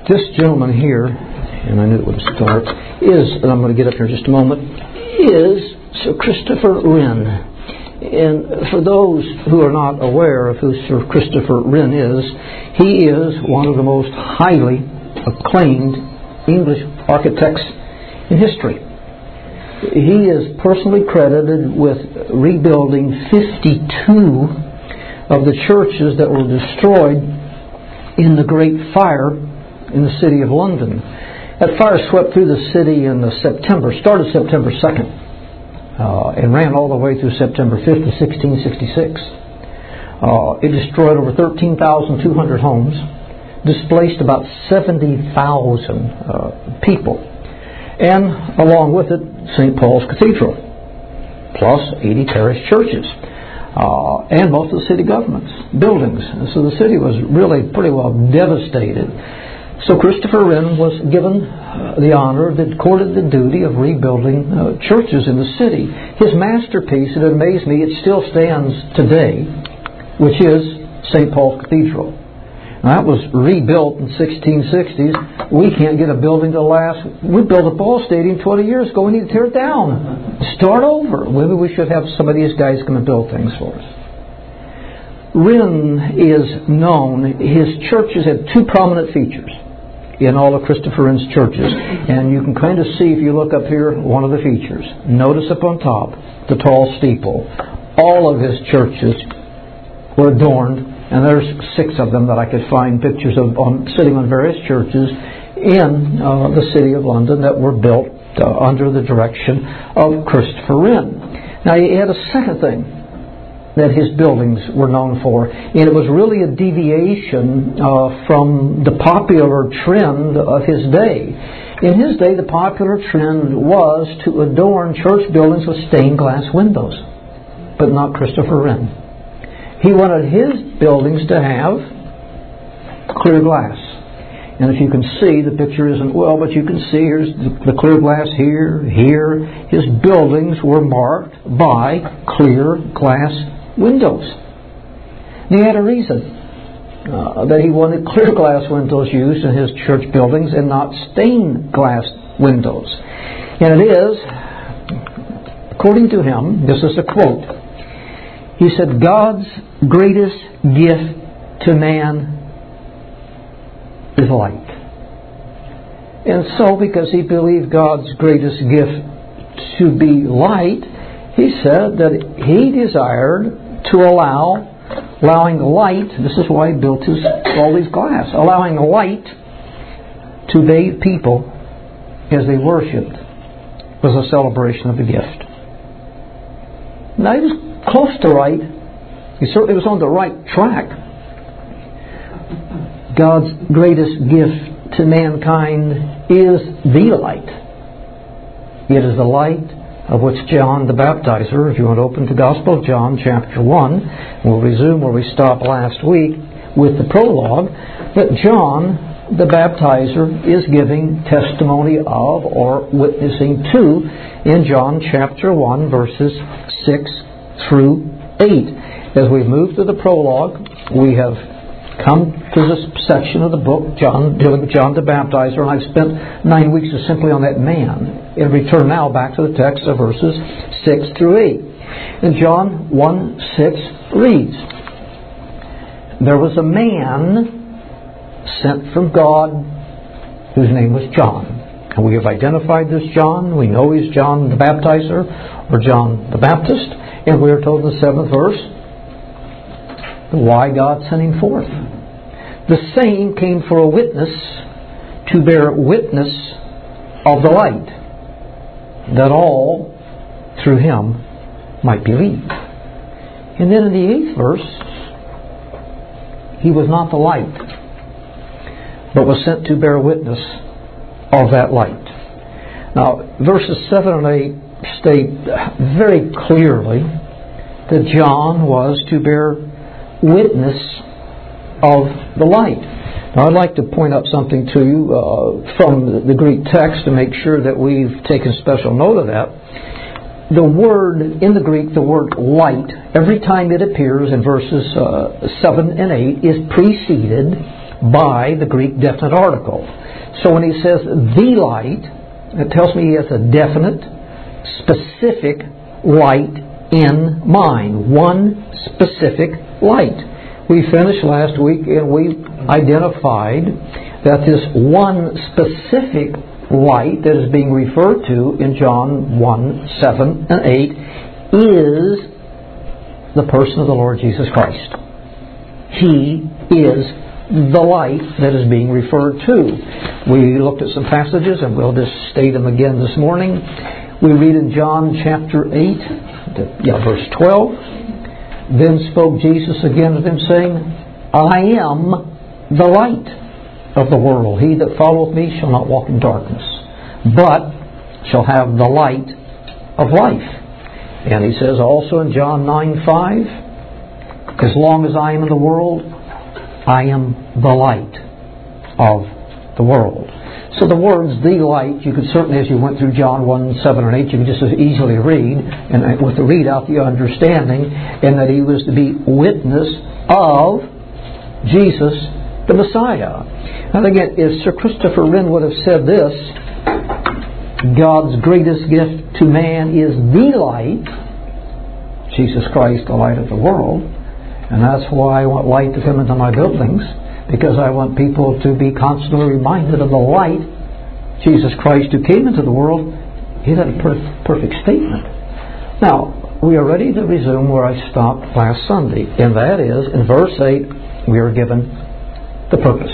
This gentleman here, and I knew it would start, and I'm going to get up here in just a moment, is Sir Christopher Wren. And for those who are not aware of who Sir Christopher Wren is, he is one of the most highly acclaimed English architects in history. He is personally credited with rebuilding 52 of the churches that were destroyed in the Great Fire in the city of London. That fire swept through the city in started September 2nd, and ran all the way through September 5th of 1666. It destroyed over 13,200 homes, displaced about 70,000 people, and along with it, St. Paul's Cathedral, plus 80 parish churches, and most of the city government's buildings. So the city was really pretty well devastated. So Christopher Wren was given the honor, accorded the duty of rebuilding churches in the city. His masterpiece, it amazed me, it still stands today, which is St. Paul's Cathedral. Now, that was rebuilt in the 1660s. We can't get a building to last. We built a ball stadium 20 years ago. We need to tear it down. Start over. Maybe we should have some of these guys come and build things for us. Wren is known. His churches had two prominent features in all of Christopher Wren's churches. And you can kind of see, if you look up here, one of the features. Notice up on top, the tall steeple. All of his churches were adorned, and there's 6 of them that I could find pictures of sitting on various churches in the city of London that were built under the direction of Christopher Wren. Now, he had a second thing that his buildings were known for, and it was really a deviation from the popular trend of his day. In his day, the popular trend was to adorn church buildings with stained glass windows, but not Christopher Wren. He wanted his buildings to have clear glass. And if you can see, the picture isn't well, but you can see here's the clear glass here. His buildings were marked by clear glass windows. And he had a reason that he wanted clear glass windows used in his church buildings and not stained glass windows. And it is, according to him, this is a quote, he said, God's greatest gift to man is light. And so, because he believed God's greatest gift to be light, he said that he desired to allowing light, this is why he built all these glass, allowing light to bathe people as they worshipped was a celebration of the gift. Now, he was close to right. He certainly was on the right track. God's greatest gift to mankind is the light. It is the light of which John the Baptizer, if you want to open the Gospel of John, chapter 1, we'll resume where we stopped last week with the prologue, that John the Baptizer is giving testimony of or witnessing to in John chapter 1, verses 6 through 8. As we've moved to the prologue, we have come to this section of the book, dealing with John the Baptizer, and I've spent 9 weeks just simply on that man, and return now back to the text of verses 6 through 8. And John 1:6 reads, There was a man sent from God whose name was John. And we have identified this John. We know he's John the Baptizer, or John the Baptist, and we are told in the 7th verse why God sent him forth. The same came for a witness, to bear witness of the light, that all through him might believe. And then in the 8th verse, he was not the light, but was sent to bear witness of that light. Now, verses 7 and 8 state very clearly that John was to bear witness of the light. Now, I'd like to point out something to you from the Greek text to make sure that we've taken special note of that. The word, in the Greek, the word light, every time it appears in verses 7 and 8, is preceded by the Greek definite article. So when he says the light, it tells me he has a definite, specific light in mind. One specific light. We finished last week and we identified that this one specific light that is being referred to in John 1, 7, and 8 is the person of the Lord Jesus Christ. He is the light that is being referred to. We looked at some passages and we'll just state them again this morning. We read in John chapter 8, verse 12. Then spoke Jesus again to them, saying, I am the light of the world. He that followeth me shall not walk in darkness, but shall have the light of life. And he says also in John 9:5, as long as I am in the world, I am the light of the world. So the words, the light, you could certainly, as you went through John 1, 7, and 8, you could just as easily read, and with the readout, the understanding, and that he was to be witness of Jesus, the Messiah. And again, if Sir Christopher Wren would have said this, God's greatest gift to man is the light, Jesus Christ, the light of the world, and that's why I want light to come into my buildings, because I want people to be constantly reminded of the light, Jesus Christ, who came into the world. He had a perfect statement. Now, we are ready to resume where I stopped last Sunday, and that is, in verse 8, we are given the purpose.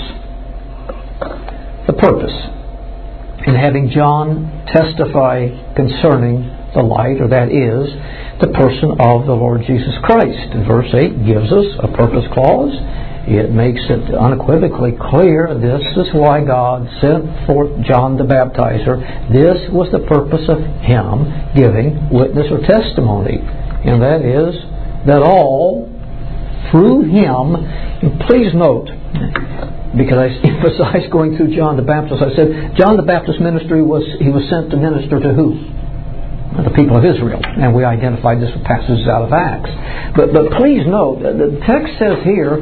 The purpose. In having John testify concerning the light, or that is, the person of the Lord Jesus Christ. And verse 8 gives us a purpose clause. It makes it unequivocally clear this is why God sent forth John the Baptizer. This was the purpose of him giving witness or testimony. And that is that all through him, and please note, because I emphasized going through John the Baptist, I said John the Baptist's ministry was sent to minister to who? The people of Israel, and we identified this with passages out of Acts. But please note, the text says here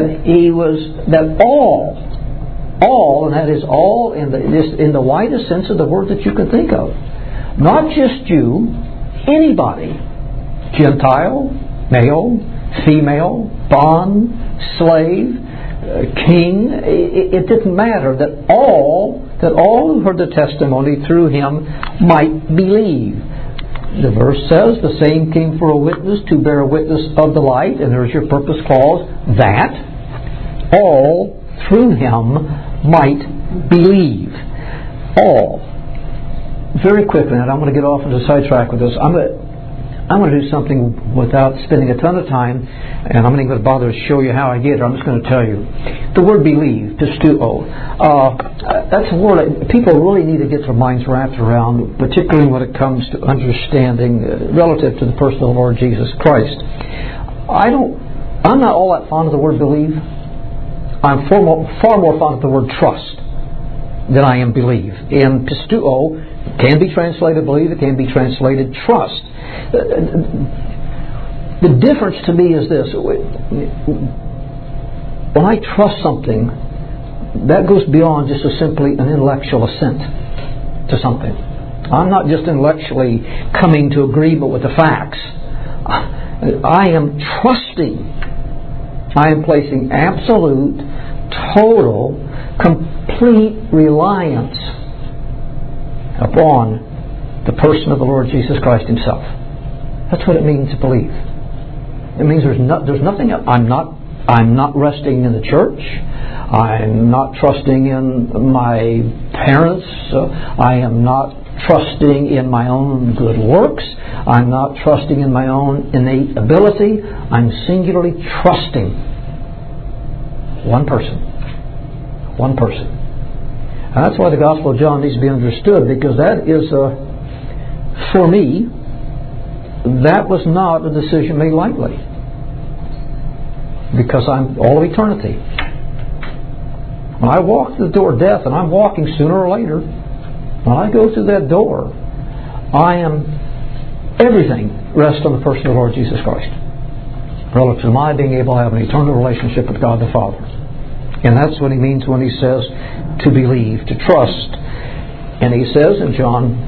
that all, and that is all in the widest sense of the word that you can think of. Not just Jew, anybody, Gentile, male, female, bond, slave, king. It didn't matter that all who heard the testimony through him might believe. The verse says, the same came for a witness to bear witness of the light, and there's your purpose clause, that all through him might believe. All. Very quickly, and I'm going to get off into a sidetrack with this. I'm going to do something without spending a ton of time, and I'm not even going to bother to show you how I get it. I'm just going to tell you. The word believe, pistuo, that's a word that people really need to get their minds wrapped around, particularly when it comes to understanding relative to the person of the Lord Jesus Christ. I'm not all that fond of the word believe. I'm far more fond of the word trust than I am believe. And pistuo can be translated believe, it can be translated trust. The difference to me is this. When I trust something, that goes beyond just simply an intellectual assent to something. I'm not just intellectually coming to agreement with the facts. I am trusting. I am placing absolute, total, complete reliance upon the person of the Lord Jesus Christ himself. That's what it means to believe. It means there's nothing. I'm not resting in the church. I'm not trusting in my parents. I am not trusting in my own good works. I'm not trusting in my own innate ability. I'm singularly trusting one person. One person. And that's why the Gospel of John needs to be understood, because that is, for me, that was not a decision made lightly. Because I'm all of eternity. When I walk through the door of death, and I'm walking sooner or later, when I go through that door, everything rests on the person of the Lord Jesus Christ, relative to my being able to have an eternal relationship with God the Father. And that's what he means when he says to believe, to trust. And he says in John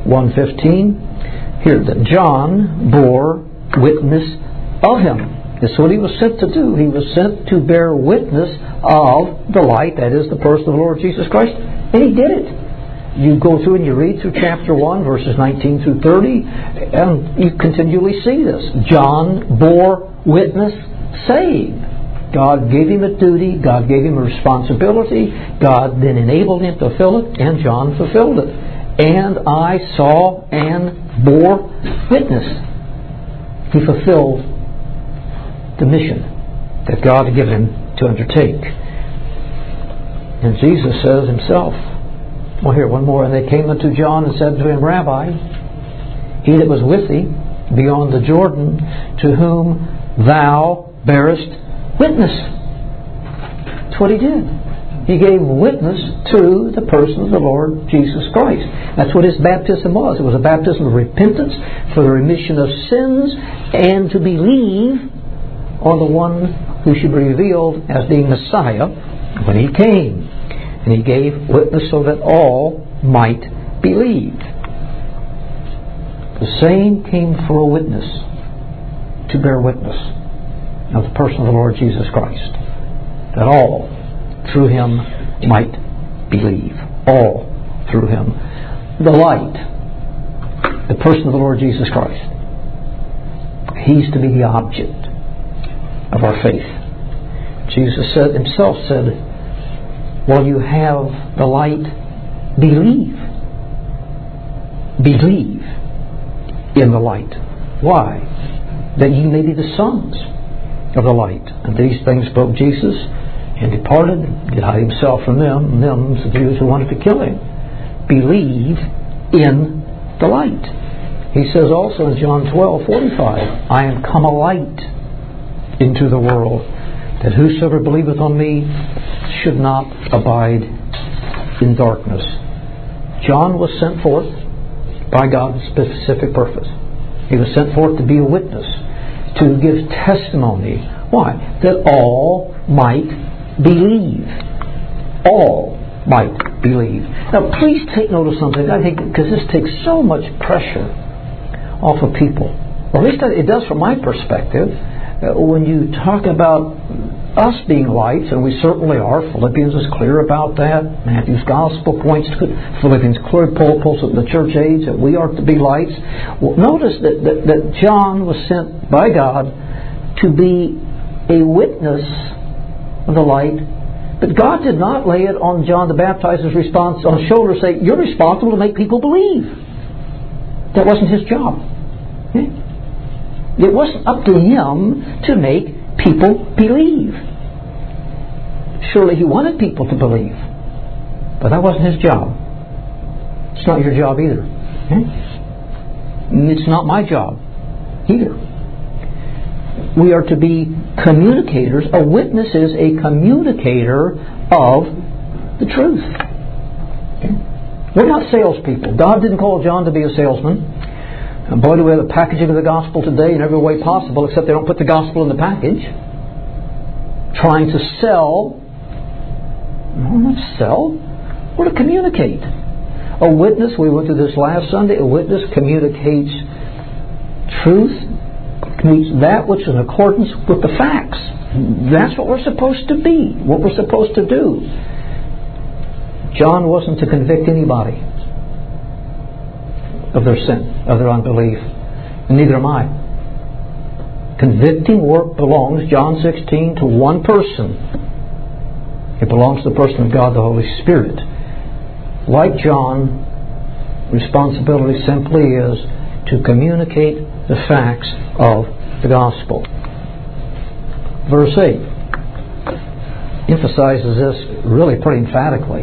1:15 here that John bore witness of him. That's what he was sent to do. He was sent to bear witness of the light, that is the person of the Lord Jesus Christ. And he did it. You go through and you read through chapter 1, verses 19 through 30, and you continually see this. John bore witness, saying, God gave him a duty, God gave him a responsibility, God then enabled him to fulfill it, and John fulfilled it. And I saw and bore witness. He fulfilled the mission that God had given him to undertake. And Jesus says himself, well, here, one more. And they came unto John and said to him, Rabbi, he that was with thee beyond the Jordan, to whom thou bearest witness. That's what he did. He gave witness to the person of the Lord Jesus Christ. That's what his baptism was. It was a baptism of repentance for the remission of sins and to believe on the one who should be revealed as being Messiah when he came. And he gave witness so that all might believe. The same came for a witness, to bear witness of the person of the Lord Jesus Christ, that all through him might believe. All through him. The light, the person of the Lord Jesus Christ, he's to be the object of our faith. Jesus himself said, while you have the light, believe. Believe in the light. Why? That ye may be the sons of the light. And these things spoke Jesus, and departed, did hide himself from them, the Jews who wanted to kill him. Believe in the light. He says also in John 12:45, I am come a light into the world, that whosoever believeth on me should not abide in darkness. John was sent forth by God's specific purpose. He was sent forth to be a witness, to give testimony. Why? That all might believe. All might believe. Now, please take note of something, I think, because this takes so much pressure off of people. Or at least it does from my perspective. When you talk about us being lights, and we certainly are, Philippians is clear about that, Matthew's Gospel points to it, Philippians clearly pulls at the church age that we are to be lights. Well, notice that John was sent by God to be a witness of the light, but God did not lay it on John the Baptizer's response on his shoulder, say, you're responsible to make people believe. That wasn't his job. It wasn't up to him to make people believe. Surely he wanted people to believe, but that wasn't his job. It's not your job either. It's not my job either. We are to be communicators. A witness is a communicator of the truth. We're not salespeople. God didn't call John to be a salesman. And boy, do we have the packaging of the gospel today in every way possible, except they don't put the gospel in the package. Trying to sell. No, not sell. We're to communicate. A witness, we went through this last Sunday, a witness communicates truth, communicates that which is in accordance with the facts. That's what we're supposed to be, what we're supposed to do. John wasn't to convict anybody of their sin, of their unbelief. Neither am I. Convicting work belongs, John 16, to one person. It belongs to the person of God, the Holy Spirit. Like John, responsibility simply is to communicate the facts of the gospel. Verse 8 emphasizes this really pretty emphatically.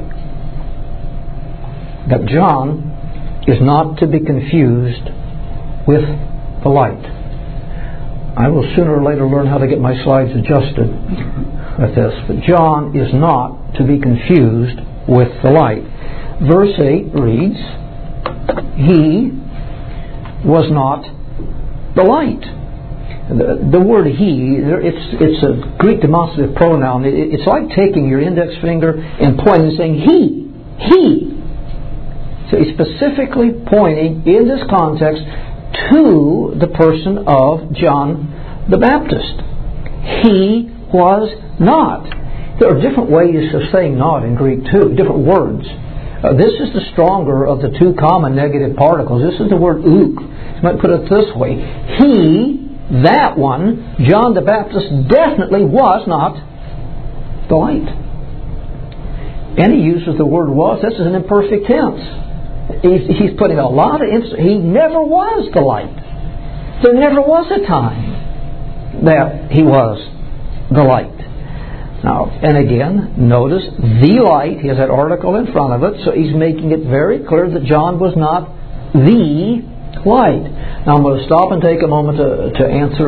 That John is not to be confused with the light. I will sooner or later learn how to get my slides adjusted with this, but John is not to be confused with the light. Verse 8 reads, he was not the light, The word he, it's a Greek demonstrative pronoun. It's like taking your index finger and pointing and saying he. So he's specifically pointing in this context to the person of John the Baptist. He was not. There are different ways of saying not in Greek too, different words. This is the stronger of the two common negative particles. This is the word ook. You might put it this way. He, that one, John the Baptist, definitely was not the light. And he uses the word was. This is an imperfect tense. He's putting a lot of emphasis. He never was the light. There never was a time that he was the light. Now, and again, notice the light. He has that article in front of it, so he's making it very clear that John was not the light. Now, I'm going to stop and take a moment to answer.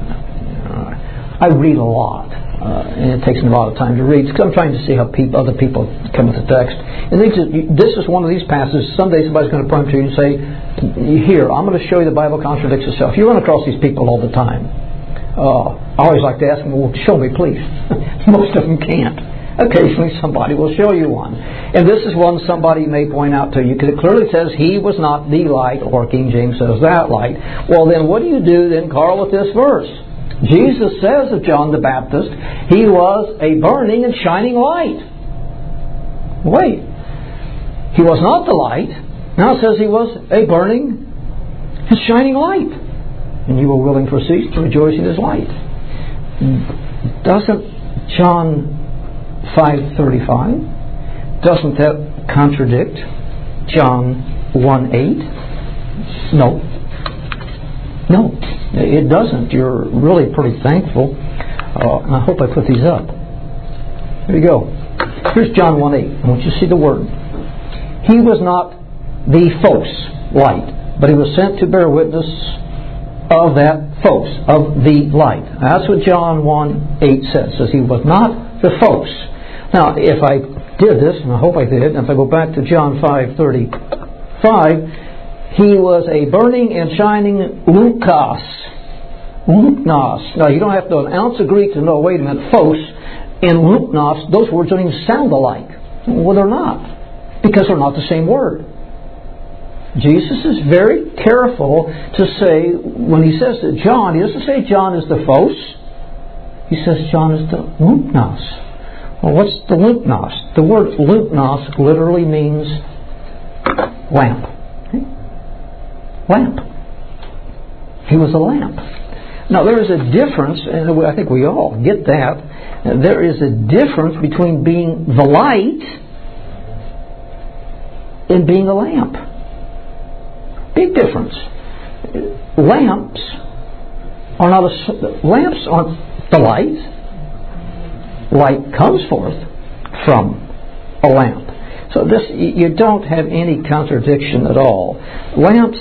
I read a lot, and it takes me a lot of time to read because I'm trying to see how other people come with the text. And this is one of these passages. Someday somebody's going to point to you and say, "Here, I'm going to show you the Bible contradicts itself." You run across these people all the time. I always like to ask them, "Well, show me, please." Most of them can't. Occasionally somebody will show you one. And this is one somebody may point out to you because it clearly says he was not the light, or King James says that light. Well, then what do you do then, Carl, with this verse? Jesus says of John the Baptist, he was a burning and shining light. Wait. He was not the light. Now it says he was a burning and shining light. And you were willing for a cease to rejoice in his light. Doesn't John 5:35, doesn't that contradict John 1:8? No, it doesn't. You're really pretty thankful. And I hope I put these up. There you go. Here's John 1:8. I want you to see the word. He was not the phos light, but he was sent to bear witness of that phos, of the light. That's what John 1:8 says. It says he was not the phos. Now, if I did this, and I hope I did, and if I go back to John 5:35, he was a burning and shining lukos. Luknos. Now, you don't have to know an ounce of Greek to know, wait a minute, phos and luknos, those words don't even sound alike. Well, they're not, because they're not the same word. Jesus is very careful to say, when he says that John, he doesn't say John is the phos. He says John is the luknos. Well, what's the luknos? The word luknos literally means lamp. Okay? Lamp. He was a lamp. Now, there is a difference, and I think we all get that. There is a difference between being the light and being a lamp. Big difference. Lamps aren't the light. Light comes forth from a lamp. So this, you don't have any contradiction at all. Lamps,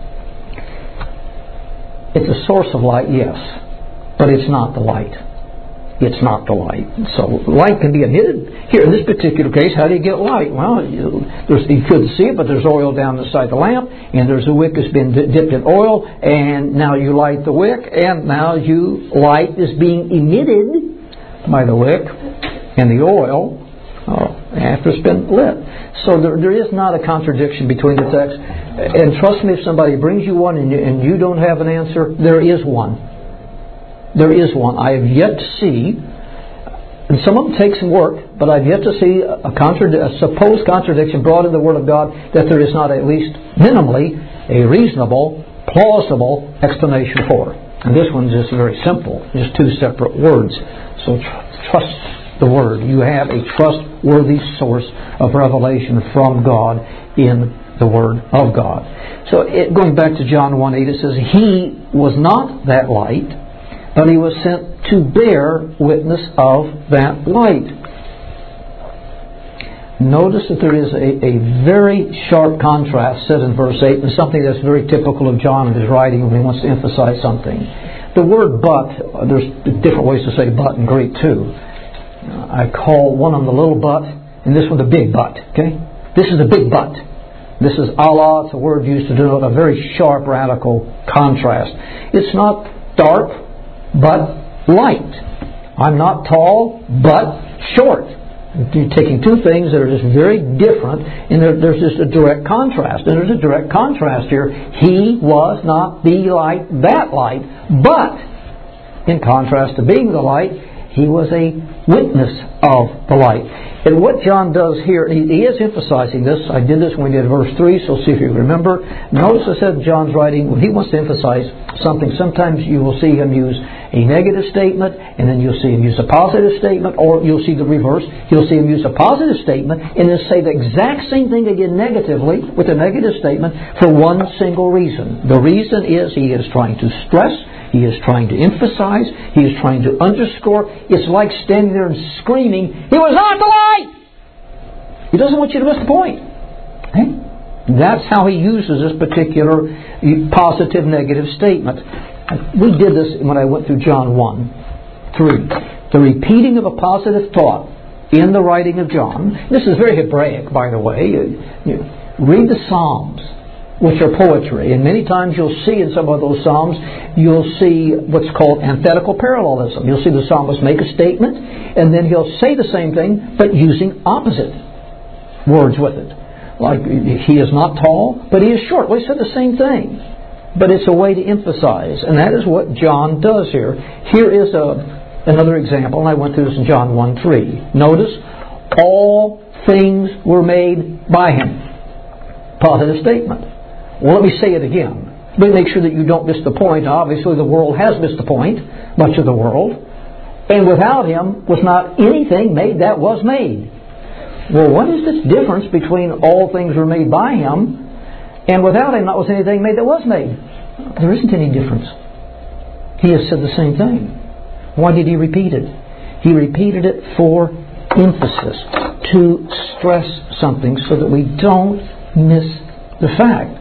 it's a source of light, yes, but it's not the light. It's not the light. So light can be emitted. Here, in this particular case, how do you get light? Well, you couldn't see it, but there's oil down inside the lamp, and there's a wick that's been dipped in oil, and now you light the wick, and now light is being emitted by the wick and the oil after it's been lit. So there is not a contradiction between the texts. And trust me, if somebody brings you one and you don't have an answer, there is one. There is one. I have yet to see, and some of them take some work, but I've yet to see a supposed contradiction brought in the Word of God that there is not at least minimally a reasonable, plausible explanation for. And this one's just very simple, just two separate words. So trust the Word. You have a trustworthy source of revelation from God in the Word of God. So going back to John 1:8, it says, he was not that light, but he was sent to bear witness of that light. Notice that there is a very sharp contrast said in verse 8, and something that's very typical of John in his writing when he wants to emphasize something. The word but, there's different ways to say but in Greek too. I call one of them the little but, and this one the big but. Okay? This is a big but. This is Allah. It's a word used to denote a very sharp, radical contrast. It's not stark, but light. I'm not tall, but short. You're taking two things that are just very different, and there's just a direct contrast. And there's a direct contrast here. He was not the light, that light, but in contrast to being the light, he was a witness of the light. And what John does here, he is emphasizing this. I did this when we did verse 3, so see if you remember. Notice I said John's writing, when he wants to emphasize something, sometimes you will see him use a negative statement, and then you'll see him use a positive statement, or you'll see the reverse. You'll see him use a positive statement, and then say the exact same thing again negatively with a negative statement for one single reason. The reason is he is trying to stress, he is trying to emphasize, he is trying to underscore. It's like standing there and screaming, "He was not the light!" He doesn't want you to miss the point. Okay? That's how he uses this particular positive, negative statement. We did this when I went through John 1:3. The repeating of a positive thought in the writing of John. This is very Hebraic, by the way. You read the Psalms, which are poetry, and many times you'll see in some of those Psalms, you'll see what's called antithetical parallelism. You'll see the psalmist make a statement, and then he'll say the same thing, but using opposite words with it. Like, he is not tall, but he is short. Well, he said the same thing, but it's a way to emphasize, and that is what John does here. Here is another example, and I went through this in John 1:3. Notice, all things were made by him. Positive statement. Well, let me say it again. But make sure that you don't miss the point. Obviously, the world has missed the point, much of the world. And without him was not anything made that was made. Well, what is this difference between all things were made by him and without him not was anything made that was made? There isn't any difference. He has said the same thing. Why did he repeat it? He repeated it for emphasis, to stress something so that we don't miss the fact.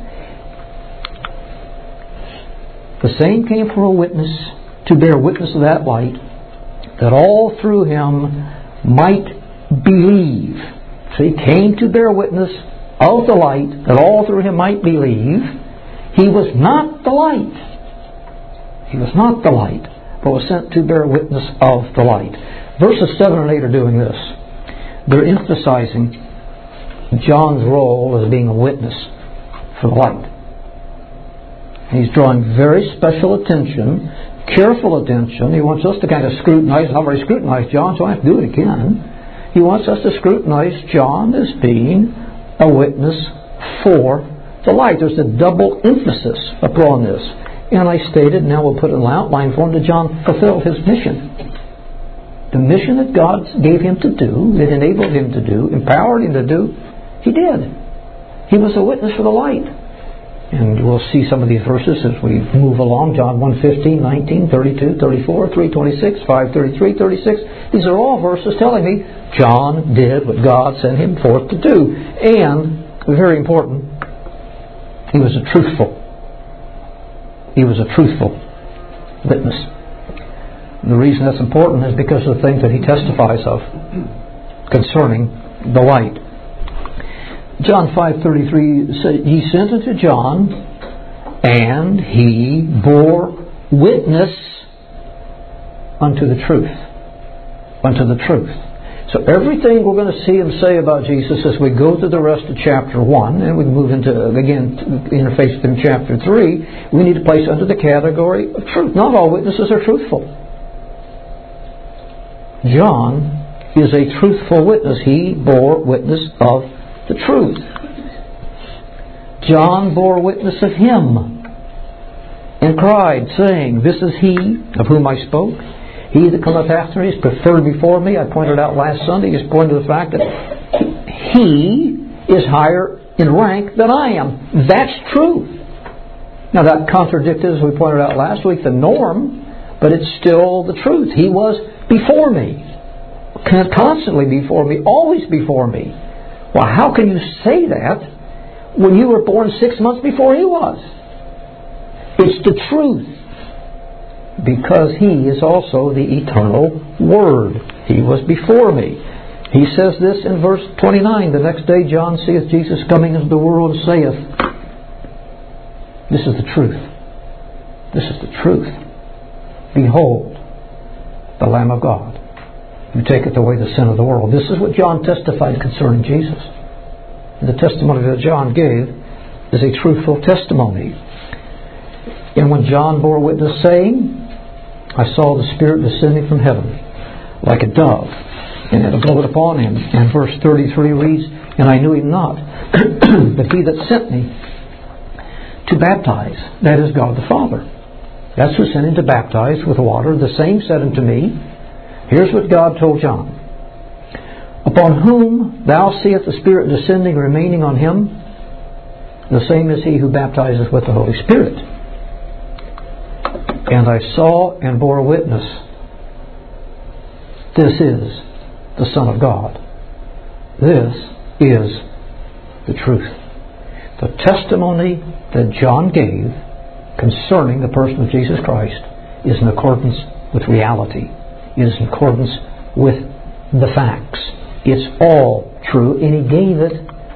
The same came for a witness, to bear witness of that light, that all through him might believe. So he came to bear witness of the light, that all through him might believe. He was not the light. He was not the light, but was sent to bear witness of the light. Verses 7 and 8 are doing this. They're emphasizing John's role as being a witness for the light. He's drawing very special attention, careful attention. He wants us to kind of scrutinize. I've already scrutinized John, so I have to do it again. He wants us to scrutinize John as being a witness for the light. There's a double emphasis upon this. And I stated, now we'll put an outline for him, that John fulfilled his mission. The mission that God gave him to do, that enabled him to do, empowered him to do, he did. He was a witness for the light. And we'll see some of these verses as we move along. John 1:15, 19, 32, 34, 3:26, 5:33, 36. These are all verses telling me John did what God sent him forth to do. And, very important, he was a truthful witness. And the reason that's important is because of the things that he testifies of concerning the light. John 5:33 says, he sent it to John, and he bore witness unto the truth. Unto the truth. So everything we're going to see him say about Jesus as we go through the rest of chapter 1, and we move into, again, interface with him in chapter 3, we need to place under the category of truth. Not all witnesses are truthful. John is a truthful witness. He bore witness of the truth. John bore witness of him and cried, saying, "This is he of whom I spoke. He that cometh after me is preferred before me." I pointed out last Sunday, he's pointed to the fact that he is higher in rank than I am. That's true. Now that contradicted, as we pointed out last week, the norm, but it's still the truth. He was before me, constantly before me, always before me. Well, how can you say that when you were born 6 months before he was? It's the truth. Because he is also the eternal Word. He was before me. He says this in verse 29. The next day John seeth Jesus coming into the world, and saith, this is the truth. This is the truth. Behold, the Lamb of God, who taketh away the sin of the world. This is what John testified concerning Jesus. And the testimony that John gave is a truthful testimony. And when John bore witness, saying, I saw the Spirit descending from heaven like a dove, and it abode upon him. And verse 33 reads, And I knew him not, but he that sent me to baptize, that is God the Father. That's who sent him to baptize with water. The same said unto me, here's what God told John. Upon whom thou seest the Spirit descending and remaining on him, the same is he who baptizes with the Holy Spirit. And I saw and bore witness, this is the Son of God. This is the truth. The testimony that John gave concerning the person of Jesus Christ is in accordance with reality. It is in accordance with the facts. It's all true, and he gave it.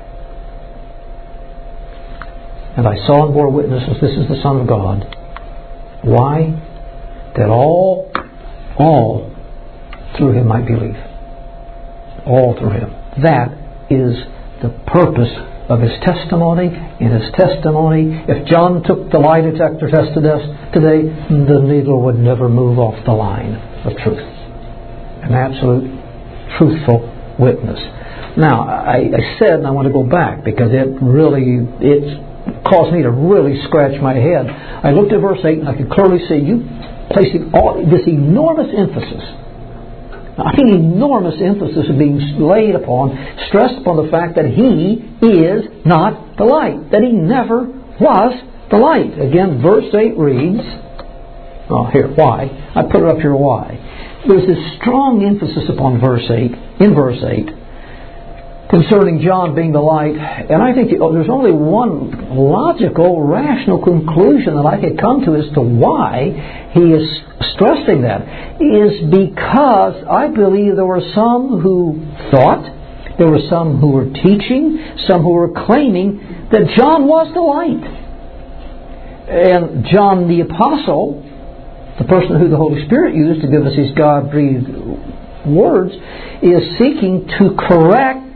And I saw and bore witnesses, this is the Son of God. Why? That all through him might believe. All through him. That is the purpose of his testimony. In his testimony, if John took the lie detector test today, the needle would never move off the line of truth. An absolute truthful witness. Now, I said, and I want to go back because it caused me to really scratch my head. I looked at verse 8 and I could clearly see you placing all this enormous emphasis. I think enormous emphasis is being laid upon, stressed upon the fact that he is not the light, that he never was the light. Again, verse 8 reads, why? I put it up here, why? There's this strong emphasis upon in verse 8, concerning John being the light, and I think there's only one logical, rational conclusion that I could come to as to why he is stressing that, is because I believe there were some who thought, there were some who were teaching, some who were claiming that John was the light. And John the Apostle, the person who the Holy Spirit used to give us his God-breathed words, is seeking to correct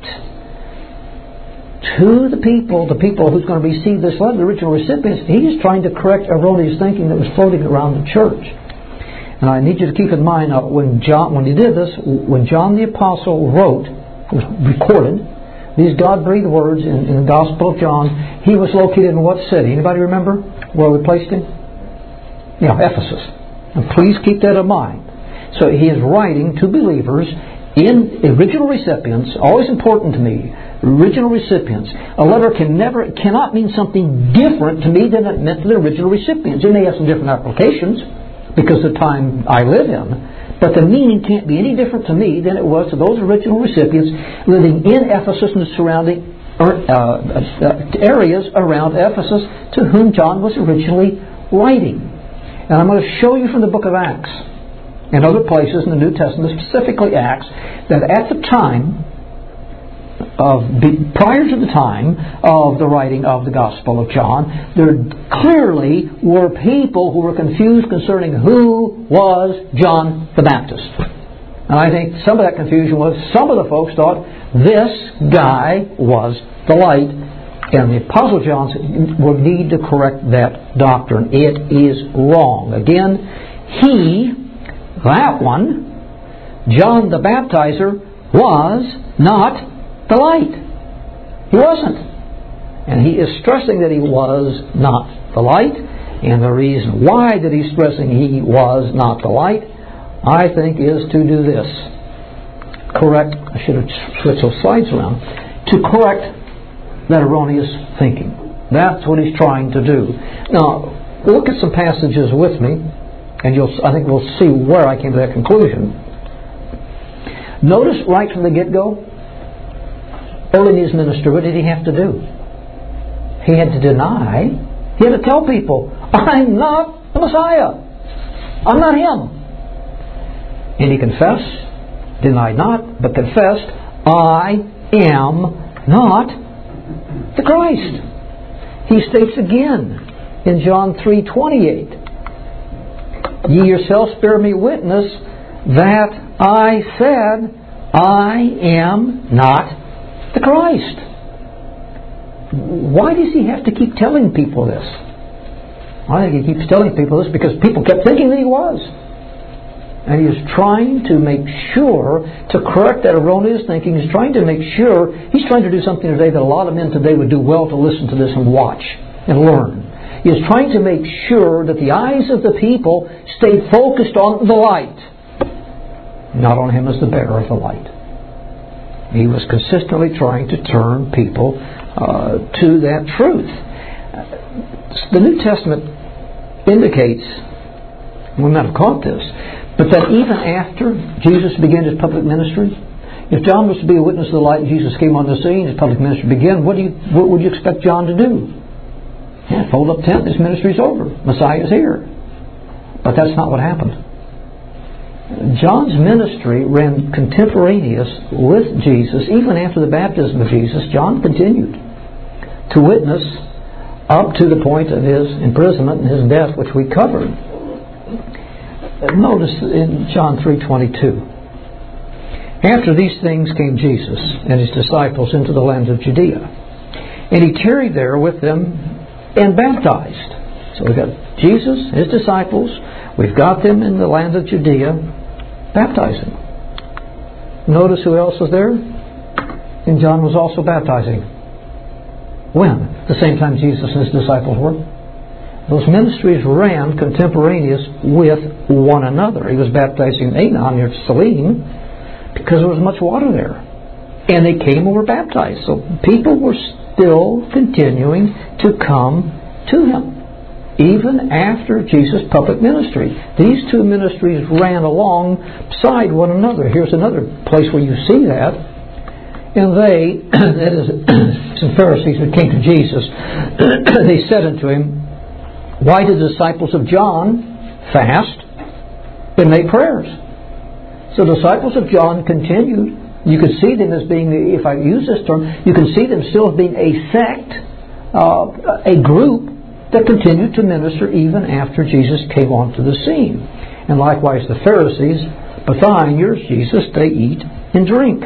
to the people who's going to receive this letter, the original recipients. He's trying to correct erroneous thinking that was floating around the church. And I need you to keep in mind when he did this, when John the Apostle recorded these God-breathed words in the Gospel of John, he was located in what city? Anybody remember where we placed him? Ephesus. And please keep that in mind. So he is writing to believers in original recipients, always important to me, original recipients. A letter cannot mean something different to me than it meant to the original recipients. It may have some different applications because of the time I live in, but the meaning can't be any different to me than it was to those original recipients living in Ephesus and the surrounding areas around Ephesus to whom John was originally writing. And I'm going to show you from the book of Acts and other places in the New Testament, specifically Acts, that at the time prior to the time of the writing of the Gospel of John, there clearly were people who were confused concerning who was John the Baptist. And I think some of that confusion was some of the folks thought this guy was the light, and the Apostle John would need to correct that doctrine. It is wrong. Again, that one, John the Baptizer, was not the light. He wasn't. And he is stressing that he was not the light. And the reason why that he's stressing he was not the light, I think, is to do this. I should have switched those slides around. To correct that erroneous thinking. That's what he's trying to do. Now, look at some passages with me, and I think we'll see where I came to that conclusion. Notice right from the get-go, early in his ministry, what did he have to do? He had to deny. He had to tell people, I'm not the Messiah. I'm not him. And he confessed, denied not, but confessed, I am not the Christ. He states again in John 3:28, Ye yourselves bear me witness that I said, I am not the Christ. Why does he have to keep telling people this? I think he keeps telling people this because people kept thinking that he was. And he is trying to make sure to correct that erroneous thinking. He's trying to make sure, he's trying to do something today that a lot of men today would do well to listen to this and watch and learn. He is trying to make sure that the eyes of the people stay focused on the light, not on him as the bearer of the light. He was consistently trying to turn people to that truth. The New Testament indicates, we might have caught this, but that even after Jesus began his public ministry, if John was to be a witness of the light and Jesus came on the scene, his public ministry began, what would you expect John to do? Yeah, fold up tent, his ministry's over. Messiah's here. But that's not what happened. John's ministry ran contemporaneous with Jesus. Even after the baptism of Jesus, John continued to witness up to the point of his imprisonment and his death, which we covered. Notice in John 3:22. After these things came Jesus and his disciples into the land of Judea. And he tarried there with them and baptized. So we've got Jesus, his disciples, we've got them in the land of Judea baptizing. Notice who else was there? And John was also baptizing. When? The same time Jesus and his disciples were. Those ministries ran contemporaneous with one another. He was baptizing Aenon near Salim because there was much water there. And they came and were baptized. So people were still continuing to come to him, even after Jesus' public ministry. These two ministries ran alongside one another. Here's another place where you see that. And they, that is, some Pharisees who came to Jesus, they said unto him, why did the disciples of John fast and make prayers? So the disciples of John continued. You could see them as being, if I use this term, you can see them still as being a sect, a group that continued to minister even after Jesus came onto the scene. And likewise the Pharisees, but thine, yours, Jesus, they eat and drink.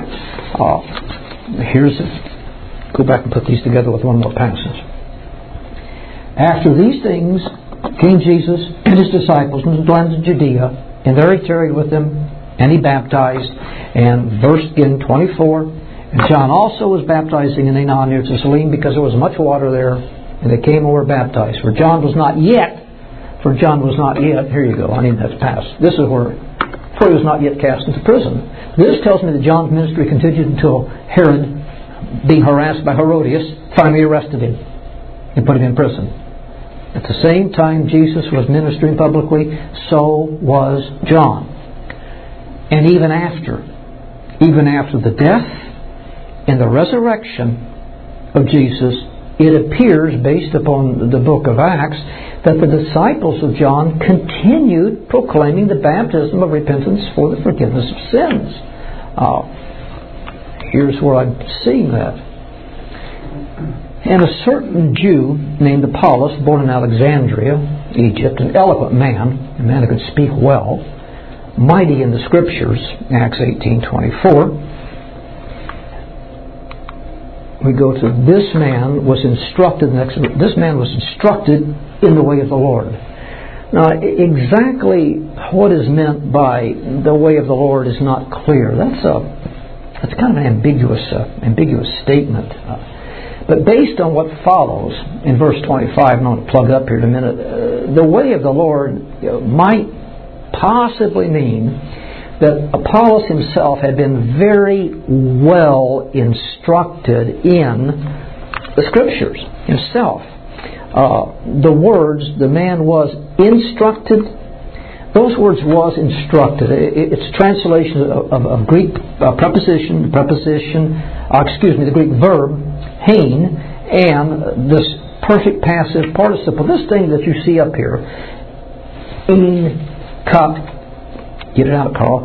Go back and put these together with one more passage. After these things came Jesus and his disciples into the land of Judea, and there he tarried with them, and he baptized. And verse again 24, and John also was baptizing in Aenon near to Salim because there was much water there, and they came and were baptized. For John was not yet, here you go, I need that pass. This is where he was not yet cast into prison. This tells me that John's ministry continued until Herod, being harassed by Herodias, finally arrested him and put him in prison. At the same time Jesus was ministering publicly, so was John. And even after the death and the resurrection of Jesus, it appears, based upon the book of Acts, that the disciples of John continued proclaiming the baptism of repentance for the forgiveness of sins. Here's where I'm seeing that. And a certain Jew named Apollos, born in Alexandria, Egypt, an eloquent man, a man who could speak well, mighty in the Scriptures, Acts 18:24. We go to this man was instructed in the way of the Lord. Now, exactly what is meant by the way of the Lord is not clear. That's kind of an ambiguous statement. But based on what follows in verse 25, and I'm going to plug up here in a minute, the way of the Lord might possibly mean that Apollos himself had been very well instructed in the Scriptures himself. The words, the man was instructed, those words was instructed. It's translation of Greek preposition, the Greek verb, hain, and this perfect passive participle. This thing that you see up here, get it out, Carl,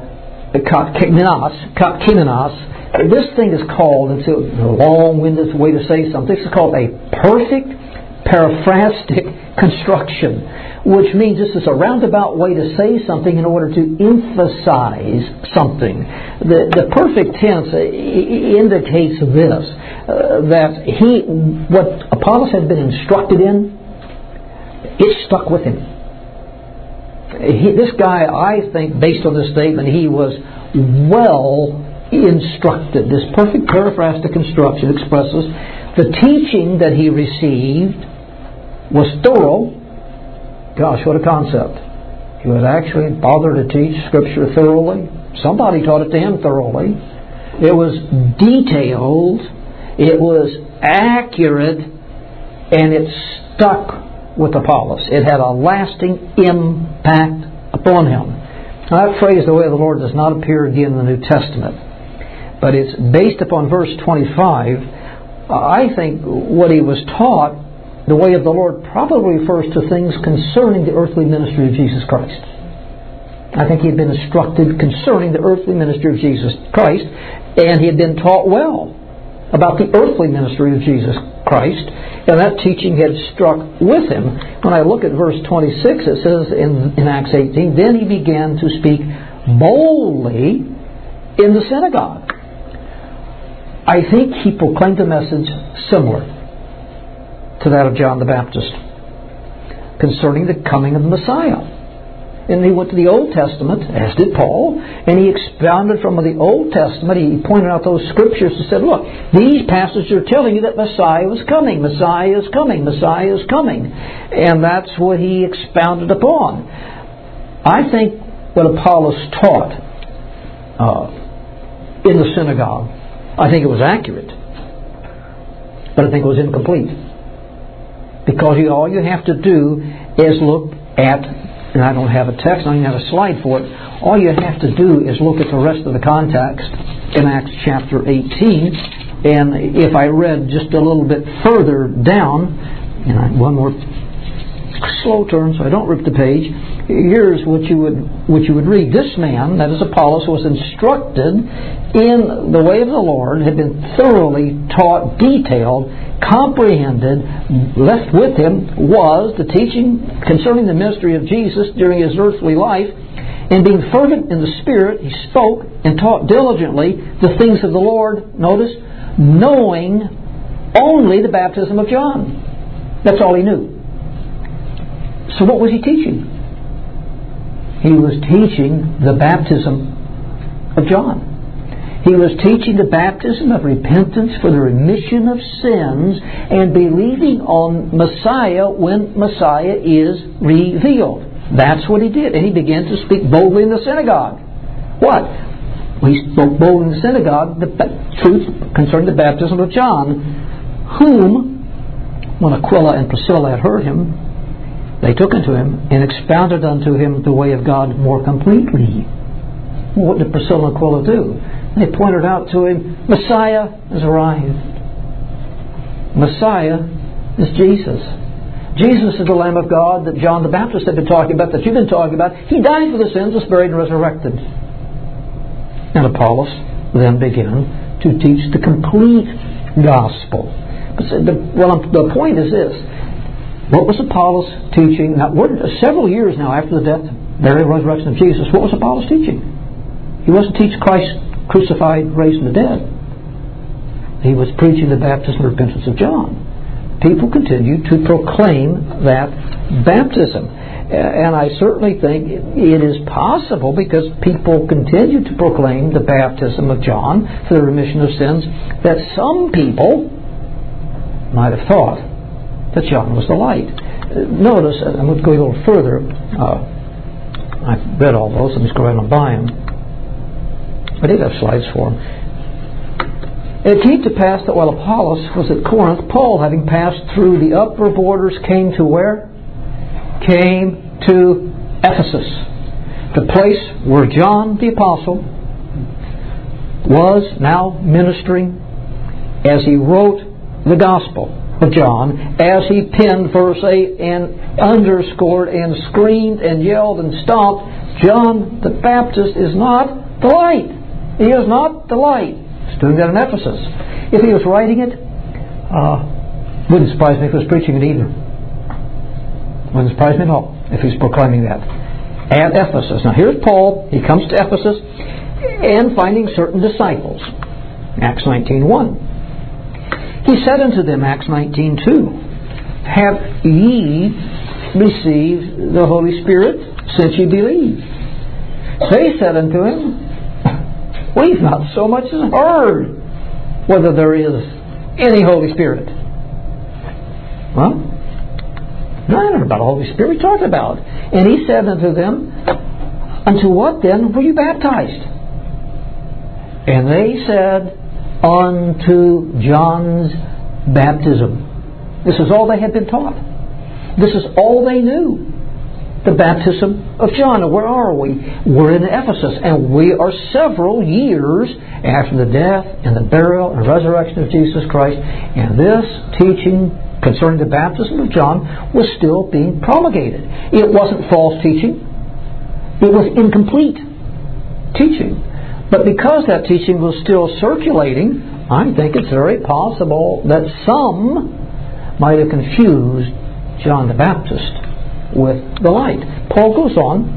kimenos. This thing is called, it's a long-winded way to say something, this is called a perfect periphrastic construction, which means this is a roundabout way to say something in order to emphasize something. The perfect tense indicates this, that what Apollos had been instructed in, it stuck with him. This guy, I think, based on this statement, he was well instructed. This perfect periphrastic construction expresses the teaching that he received was thorough. Gosh, what a concept. He was actually bothered to teach Scripture thoroughly. Somebody taught it to him thoroughly. It was detailed, it was accurate, and it stuck with Apollos. It had a lasting impact upon him. Now, that phrase, the way of the Lord, does not appear again in the New Testament. But it's based upon verse 25. I think what he was taught, the way of the Lord, probably refers to things concerning the earthly ministry of Jesus Christ. I think he had been instructed concerning the earthly ministry of Jesus Christ, and he had been taught well about the earthly ministry of Jesus Christ, and that teaching had struck with him. When I look at verse 26, it says in Acts 18, then he began to speak boldly in the synagogue. I think he proclaimed a message similar to that of John the Baptist concerning the coming of the Messiah. And he went to the Old Testament, as did Paul, and he expounded from the Old Testament. He pointed out those scriptures and said, look, these passages are telling you that Messiah was coming. Messiah is coming. Messiah is coming. And that's what he expounded upon. I think what Apollos taught in the synagogue, I think it was accurate, but I think it was incomplete. Because all you have to do is look at, and I don't have a text, I don't even have a slide for it, all you have to do is look at the rest of the context in Acts chapter 18, and if I read just a little bit further down, and one more slow turn so I don't rip the page, here's what you would read. This man, that is Apollos, was instructed in the way of the Lord, had been thoroughly taught, detailed, comprehended. Left with him was the teaching concerning the ministry of Jesus during his earthly life, and being fervent in the Spirit, he spoke and taught diligently the things of the Lord, notice, knowing only the baptism of John. That's all he knew. So what was he teaching? He was teaching the baptism of John. He was teaching the baptism of repentance for the remission of sins and believing on Messiah when Messiah is revealed. That's what he did. And he began to speak boldly in the synagogue. What? He spoke boldly in the synagogue the truth concerning the baptism of John, whom, when Aquila and Priscilla had heard him, they took unto him and expounded unto him the way of God more completely. What did Priscilla and Aquila do? They pointed out to him, Messiah has arrived. Messiah is Jesus. Jesus is the Lamb of God that John the Baptist had been talking about, that you've been talking about. He died for the sins, was buried and resurrected. And Apollos then began to teach the complete gospel. The point is this. What was Apollos teaching? Now, several years now after the death, burial, resurrection of Jesus, what was Apollos teaching? He wasn't teaching Christ crucified, raised from the dead. He was preaching the baptism and repentance of John. People continued to proclaim that baptism. And I certainly think it is possible, because people continued to proclaim the baptism of John for the remission of sins, that some people might have thought that John was the light. Notice, I'm going to go a little further. I've read all those. I'm just going to buy them. I did have slides for them. It came to pass that while Apollos was at Corinth, Paul, having passed through the upper borders, came to where? Came to Ephesus, the place where John the Apostle was now ministering as he wrote the Gospel of John, as he penned verse 8 and underscored and screamed and yelled and stomped, John the Baptist is not the light. He is not the light. He's doing that in Ephesus. If he was writing it Wouldn't surprise me if he was preaching it either. Wouldn't surprise me at all if he's proclaiming that. At Ephesus. Now here's Paul. He comes to Ephesus and finding certain disciples. Acts 19:1. He said unto them, Acts 19:2, have ye received the Holy Spirit since ye believed? They said unto him, we've not so much as heard whether there is any Holy Spirit. Well, no, I never heard about the Holy Spirit we talked about. And he said unto them, unto what then were you baptized? And they said, unto John's baptism. This is all they had been taught. This is all they knew. The baptism of John. And where are we? We're in Ephesus, and we are several years after the death and the burial and resurrection of Jesus Christ, and this teaching concerning the baptism of John was still being promulgated. It wasn't false teaching. It was incomplete teaching. But because that teaching was still circulating, I think it's very possible that some might have confused John the Baptist with the light. Paul goes on.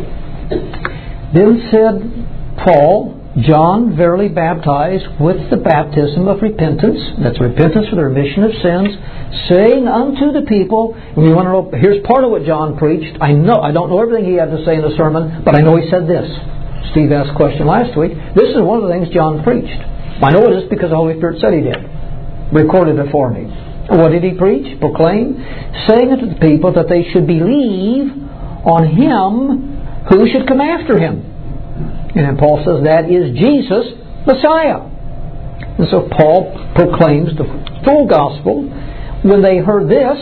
Then said Paul, John verily baptized with the baptism of repentance. That's repentance for the remission of sins, saying unto the people, and we want to know, here's part of what John preached. I don't know everything he had to say in the sermon, but I know he said this. Steve asked a question last week. This is one of the things John preached. I know it is because the Holy Spirit said he did. Recorded it for me. What did he preach? Proclaim, saying unto the people that they should believe on him who should come after him. And then Paul says that is Jesus, Messiah. And so Paul proclaims the full gospel. When they heard this,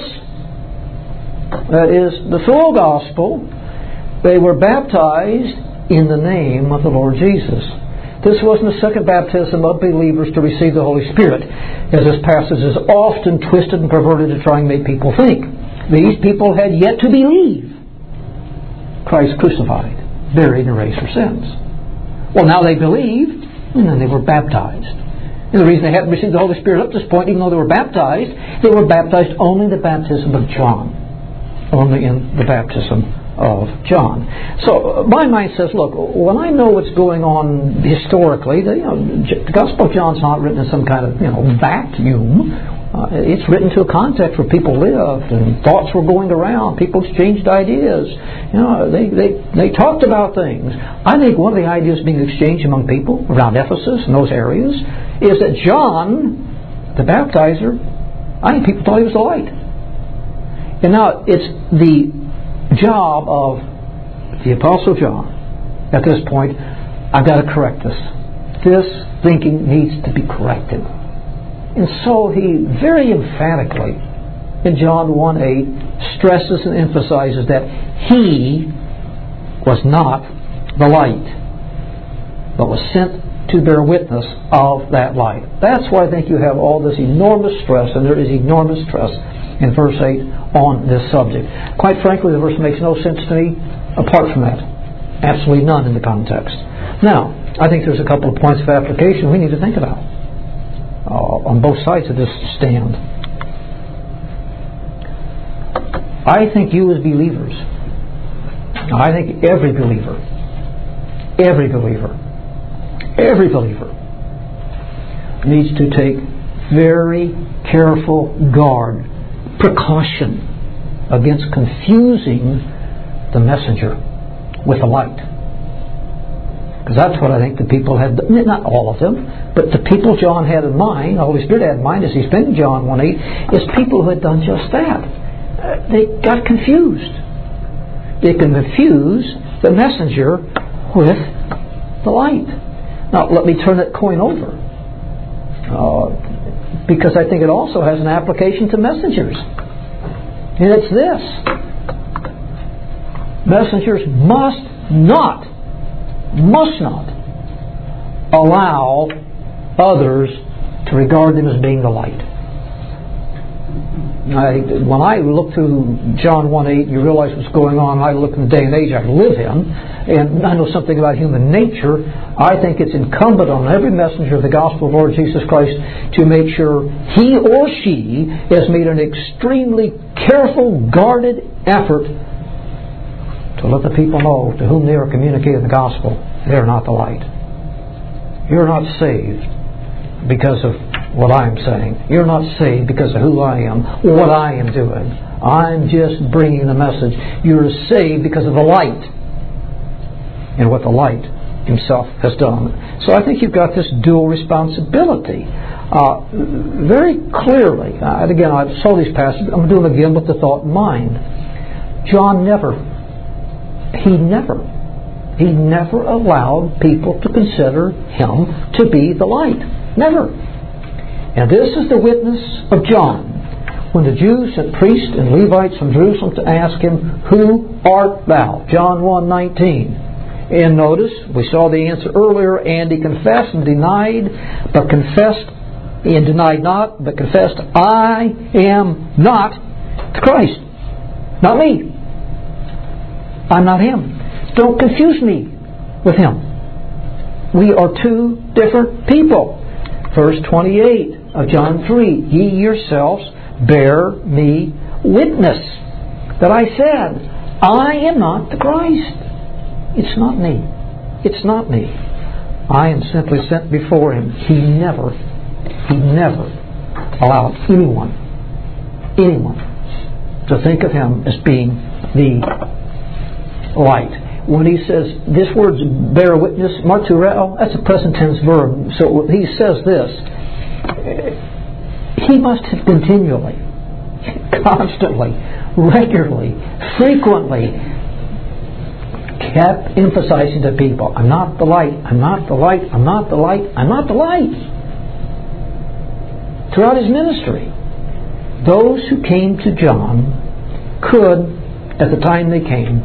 that is the full gospel, they were baptized in the name of the Lord Jesus. This wasn't a second baptism of believers to receive the Holy Spirit, as this passage is often twisted and perverted to try and make people think. These people had yet to believe Christ crucified, buried, and raised for sins. Well, now they believed, and then they were baptized. And the reason they hadn't received the Holy Spirit up to this point, even though they were baptized only in the baptism of John. Only in the baptism of John. So my mind says, look, when I know what's going on historically, the Gospel of John's not written in some kind of vacuum. It's written to a context where people lived and thoughts were going around. People exchanged ideas. They talked about things. I think one of the ideas being exchanged among people around Ephesus and those areas is that John, the baptizer, I think people thought he was the light. And now it's the job of the Apostle John at this point, I've got to correct this. This thinking needs to be corrected. And so he very emphatically in John 1:8 stresses and emphasizes that he was not the light, but was sent to bear witness of that light. That's why I think you have all this enormous stress, and there is enormous stress in verse 8 on this subject. Quite frankly, the verse makes no sense to me apart from that. Absolutely none in the context. Now, I think there's a couple of points of application we need to think about on both sides of this stand. I think you as believers, I think every believer needs to take very careful guard, precaution against confusing the messenger with the light. Because that's what I think the people had, not all of them, but the people John had in mind, the Holy Spirit had in mind as he's been in John 1:8, is people who had done just that. They got confused. They can confuse the messenger with the light. Now, let me turn that coin over. Because I think it also has an application to messengers. And it's this. Messengers must not allow others to regard them as being the light. When I look through John 1:8, you realize what's going on. I look in the day and age I live in, and I know something about human nature. I think it's incumbent on every messenger of the gospel of the Lord Jesus Christ to make sure he or she has made an extremely careful, guarded effort to let the people know to whom they are communicating the gospel, they're not the light. You're not saved because of what I'm saying. You're not saved because of who I am, what I am doing. I'm just bringing the message. You're saved because of the light and what the light himself has done. So I think you've got this dual responsibility. Very clearly, and again, I saw these passages, I'm going to do them again with the thought in mind. John never allowed people to consider him to be the light. Never. And this is the witness of John. When the Jews sent priests and Levites from Jerusalem to ask him, "Who art thou?" John 1:19. And notice, we saw the answer earlier, and he confessed and denied not, but confessed, "I am not the Christ." Not me. I'm not him. Don't confuse me with him. We are two different people. Verse 28 of John 3, "Ye yourselves bear me witness that I said, I am not the Christ." It's not me. It's not me. I am simply sent before him. He never allowed anyone to think of him as being the light. When he says, this word bear witness, martureo, that's a present tense verb. So he says this, he must have continually, constantly, regularly, frequently kept emphasizing to people, I'm not the light, I'm not the light, I'm not the light, I'm not the light. Throughout his ministry, those who came to John could, at the time they came,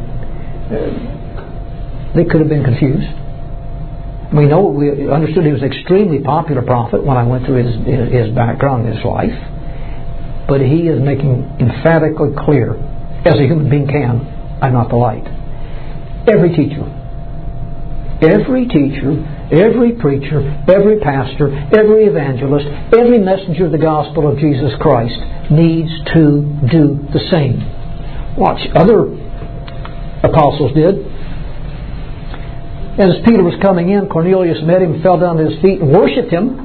they could have been confused. We understood he was an extremely popular prophet when I went through his background and his life. But he is making emphatically clear, as a human being can, I'm not the light. Every teacher, every preacher, every pastor, every evangelist, every messenger of the gospel of Jesus Christ needs to do the same. Watch, other apostles did. As Peter was coming in, Cornelius met him, fell down to his feet and worshipped him.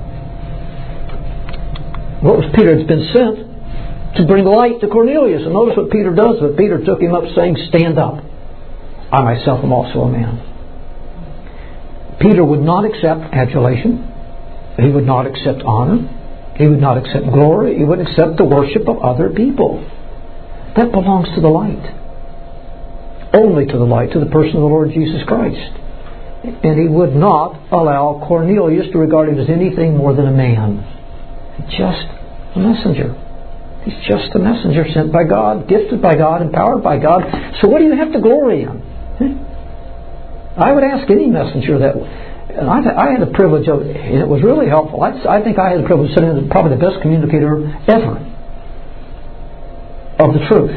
What was Peter? Had been sent to bring light to Cornelius. And notice what Peter does. But Peter took him up saying, "Stand up. I myself am also a man." Peter would not accept adulation. He would not accept honor. He would not accept glory. He would accept the worship of other people. That belongs to the light. Only to the light, to the person of the Lord Jesus Christ. And he would not allow Cornelius to regard him as anything more than a man. Just a messenger. He's just a messenger sent by God, gifted by God, empowered by God. So what do you have to glory in? I would ask any messenger that. And I had the privilege of, and it was really helpful. I think I had the privilege of sitting as probably the best communicator ever of the truth.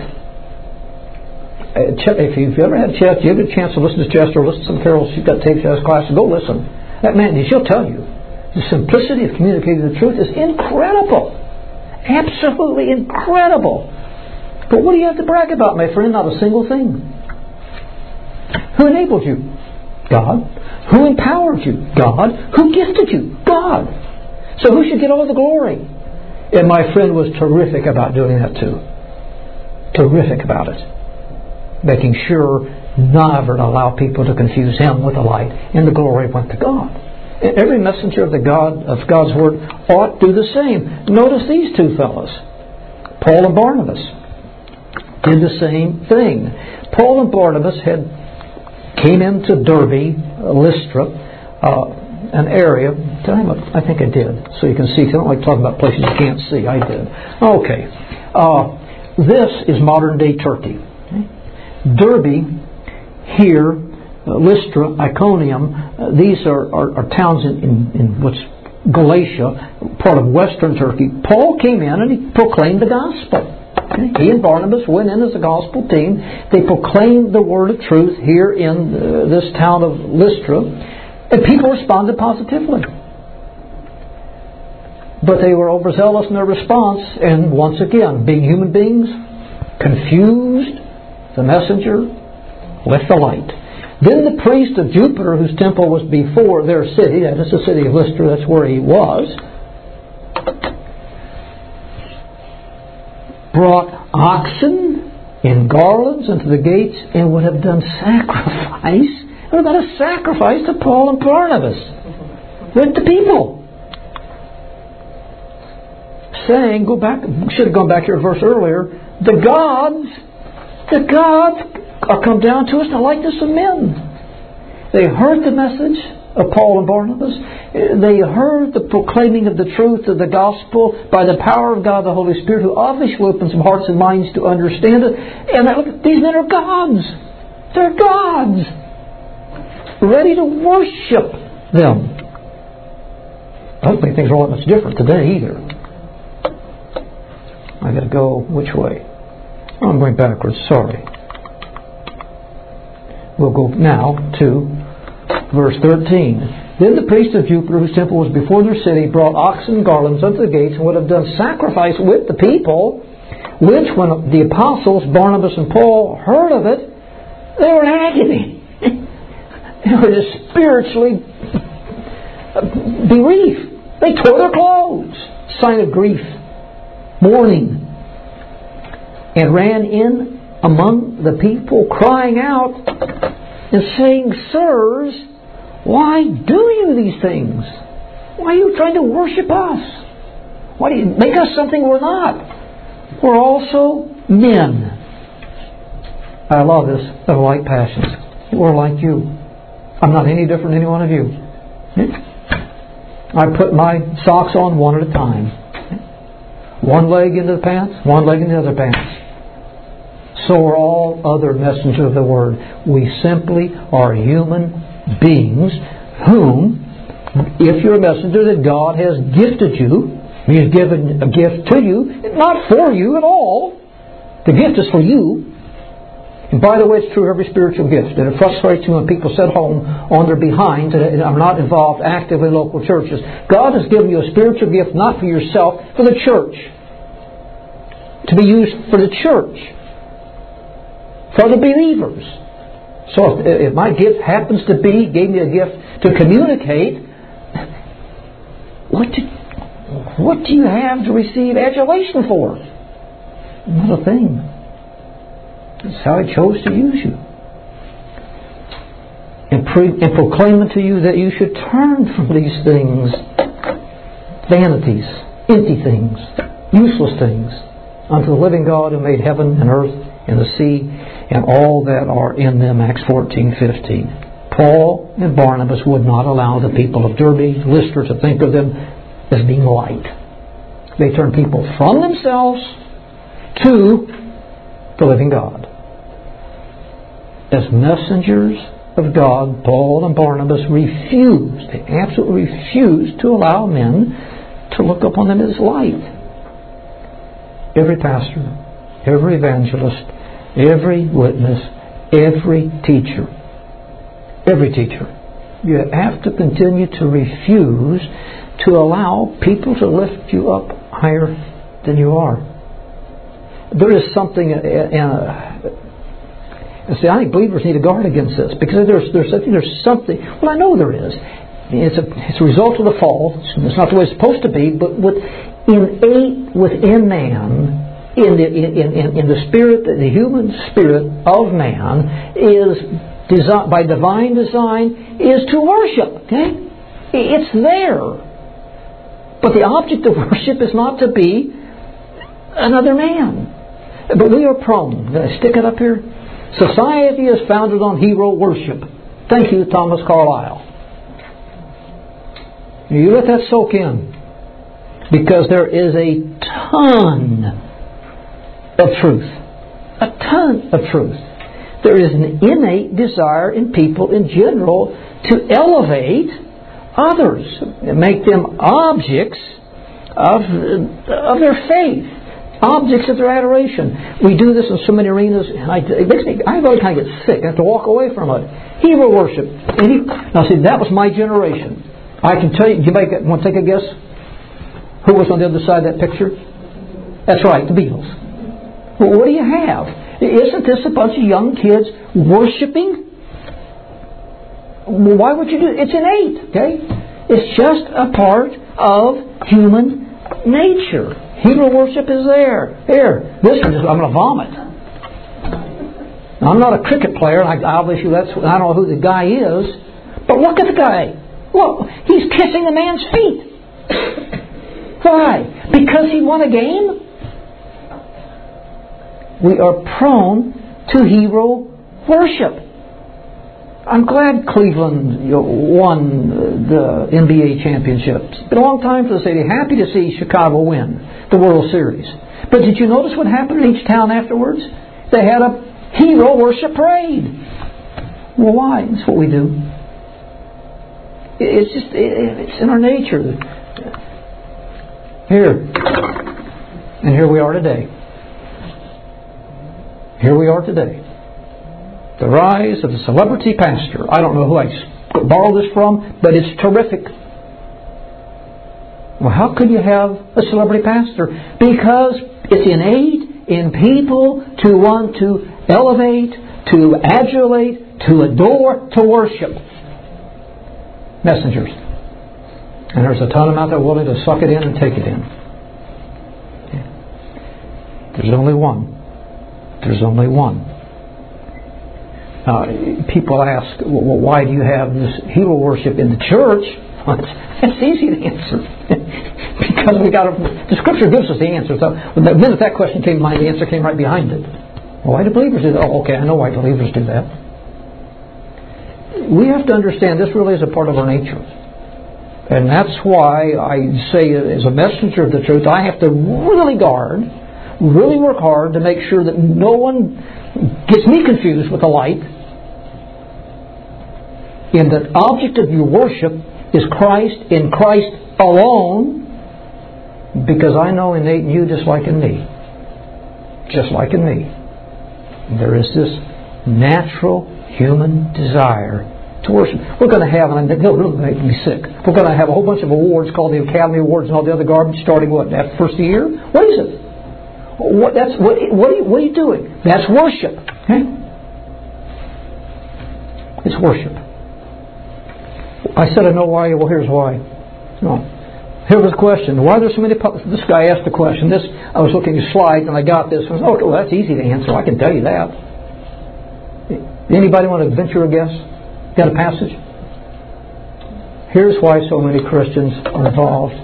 If you've ever had a chance, you have a chance to listen to Chester or listen to some carols, you've got tapes of his class, go listen. That man, he'll tell you, the simplicity of communicating the truth is incredible. Absolutely incredible. But what do you have to brag about, my friend? Not a single thing. Who enabled you? God. Who empowered you? God. Who gifted you? God. So who should get all the glory? And my friend was terrific about doing that too. Terrific about it. Making sure never to allow people to confuse him with the light, and the glory went to God. And every messenger of God's Word ought to do the same. Notice these two fellows, Paul and Barnabas, did the same thing. Paul and Barnabas came into Derbe, Lystra, an area. I think I did, so you can see. I don't like talking about places you can't see. I did. Okay, this is modern day Turkey. Derbe, here, Lystra, Iconium, these are towns in what's Galatia, part of western Turkey, Paul came in and he proclaimed the gospel. He and Barnabas went in as a gospel team. They proclaimed the word of truth here in this town of Lystra, and people responded positively. But they were overzealous in their response, and once again, being human beings, confused the messenger with the light. Then the priest of Jupiter, whose temple was before their city, that is the city of Lystra, that's where he was, brought oxen in garlands into the gates and would have done sacrifice. What about a sacrifice to Paul and Barnabas with the people? Saying, should have gone back to your verse earlier, the gods are come down to us in the likeness of men. They heard the message of Paul and Barnabas. They heard the proclaiming of the truth of the gospel by the power of God the Holy Spirit, who obviously opens some hearts and minds to understand it. And these men are gods. They're gods. Ready to worship them. I don't think things are all that much different today either. I got to go which way? Oh, I'm going backwards. Sorry. We'll go now to verse 13. Then the priest of Jupiter, whose temple was before their city, brought oxen and garlands unto the gates, and would have done sacrifice with the people, which, when the apostles, Barnabas and Paul, heard of it, they were in agony. They were just spiritually bereaved. They tore their clothes, sign of grief, mourning, and ran in among the people, crying out and saying, Sirs, why do you these things? Why are you trying to worship us? Why do you make us something we're not? We're also men. I love this, of like passions. We're like you. I'm not any different than any one of you. I put my socks on one at a time. One leg into the pants, one leg in the other pants. So are all other messengers of the Word. We simply are human beings whom, if you're a messenger that God has gifted you, He has given a gift to you, not for you at all. The gift is for you. And by the way, it's true of every spiritual gift. And it frustrates me when people sit home on their behinds and are not involved actively in local churches. God has given you a spiritual gift not for yourself, for the church. To be used for the church. For the believers. So if my gift happens to be, gave me a gift to communicate, what do you have to receive adulation for? Not a thing. It's how He chose to use you. And proclaiming to you that you should turn from these things, vanities, empty things, useless things, unto the living God who made heaven and earth and the sea and all that are in them. Acts 14:15. Paul and Barnabas would not allow the people of Derbe, Lystra, to think of them as being light. They turned people from themselves to the living God. As messengers of God, Paul and Barnabas refused, they absolutely refused to allow men to look upon them as light. Every pastor, every evangelist, every witness, every teacher, you have to continue to refuse to allow people to lift you up higher than you are. There is something, I think believers need to guard against this, because there's something, well, I know there is. It's a result of the fall. It's not the way it's supposed to be, but innate within man, in the spirit, the human spirit of man, is by divine design, is to worship. Okay, it's there, but the object of worship is not to be another man. But we are prone. Did I stick it up here? Society is founded on hero worship. Thank you, Thomas Carlyle. You let that soak in, because there is a ton of truth. A ton of truth. There is an innate desire in people in general to elevate others, make them objects of their faith, objects of their adoration. We do this in so many arenas. I always kind of get sick. I have to walk away from it. Hero worship. Now see, that was my generation. I can tell you, want to take a guess? Who was on the other side of that picture? That's right, the Beatles. Well, what do you have? Isn't this a bunch of young kids worshiping? Well, why would you do it? It's innate, okay? It's just a part of human nature. Hero worship is there. Here, this one I'm going to vomit. Now, I'm not a cricket player. Obviously, I don't know who the guy is. But look at the guy. Look, he's kissing the man's feet. Why? Because he won a game? We are prone to hero worship. I'm glad Cleveland won the NBA championship. It's been a long time for the city. Happy to see Chicago win the World Series. But did you notice what happened in each town afterwards? They had a hero worship parade. Well, why? That's what we do. It's in our nature. Here we are today. Here we are today. The rise of the celebrity pastor. I don't know who I borrowed this from, but it's terrific. Well, how could you have a celebrity pastor? Because it's innate in people to want to elevate, to adulate, to adore, to worship. Messengers. And there's a ton of them out there willing to suck it in and take it in. There's only one. There's only one. People ask, well, why do you have this hero worship in the church? It's easy to answer. Because the Scripture gives us the answer. So the minute that question came to mind, the answer came right behind it. Well, why do believers do that? Oh, okay, I know why believers do that. We have to understand this really is a part of our nature. And that's why I say, as a messenger of the truth, I have to really work hard to make sure that no one gets me confused with the light. And the object of your worship is Christ in Christ alone, because I know innate in you just like in me. Just like in me. There is this natural human desire to worship. We're going to have, and they'll really make me sick, we're going to have a whole bunch of awards called the Academy Awards and all the other garbage starting after the first year? What is it? What are you doing? That's worship. Okay? It's worship. I said I know why. Well, here's why. No. Here was the question. Why are there so many... This guy asked the question. I was looking at slides and I got this. I was, okay, well, that's easy to answer. I can tell you that. Anybody want to venture a guess? Got a passage? Here's why so many Christians are involved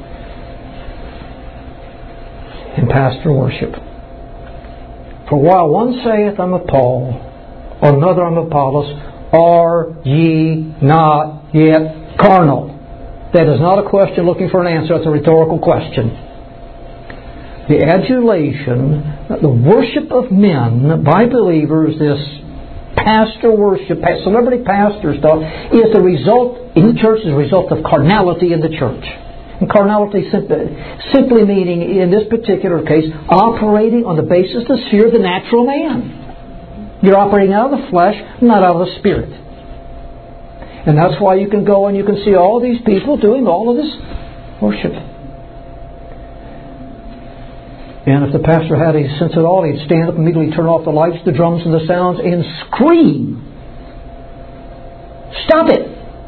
in pastor worship. For while one saith, I'm of Paul, or another, I'm of Apollos, are ye not yet carnal? That is not a question looking for an answer. That's a rhetorical question. The adulation, the worship of men by believers, this pastor worship, celebrity pastor stuff, is the result, in the church, is a result of carnality in the church. And carnality simply meaning, in this particular case, operating on the basis of the sphere of the natural man. You're operating out of the flesh, not out of the spirit. And that's why you can go and you can see all these people doing all of this worship. And if the pastor had any sense at all, he'd stand up and immediately turn off the lights, the drums, and the sounds and scream. Stop it!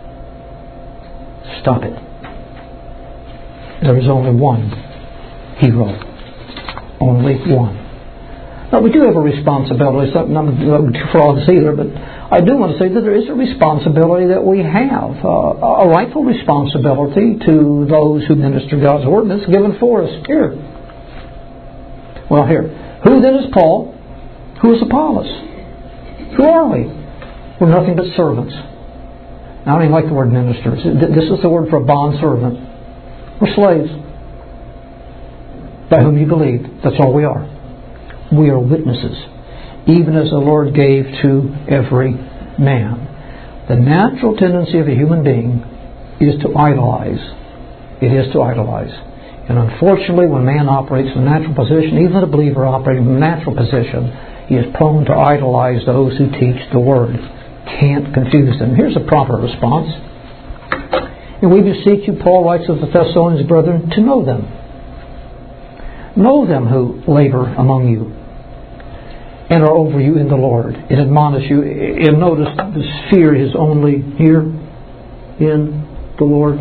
Stop it. There is only one hero. Only one. Now, we do have a responsibility. Something I'm not too far on this either, but I do want to say that there is a responsibility that we have, a rightful responsibility to those who minister God's Word, and it's given for us here. Well, here. Who then is Paul? Who is Apollos? Who are we? We're nothing but servants. I don't even like the word ministers. This is the word for a bond servant. We're slaves. By whom you believe. That's all we are. We are witnesses. Even as the Lord gave to every man. The natural tendency of a human being is to idolize. It is to idolize. And unfortunately, when man operates in a natural position, even a believer operating in a natural position, he is prone to idolize those who teach the Word. Can't confuse them. Here's a proper response. And we beseech you, Paul writes of the Thessalonians, brethren, to know them. Know them who labor among you and are over you in the Lord, and admonish you. And notice the sphere is only here in the Lord.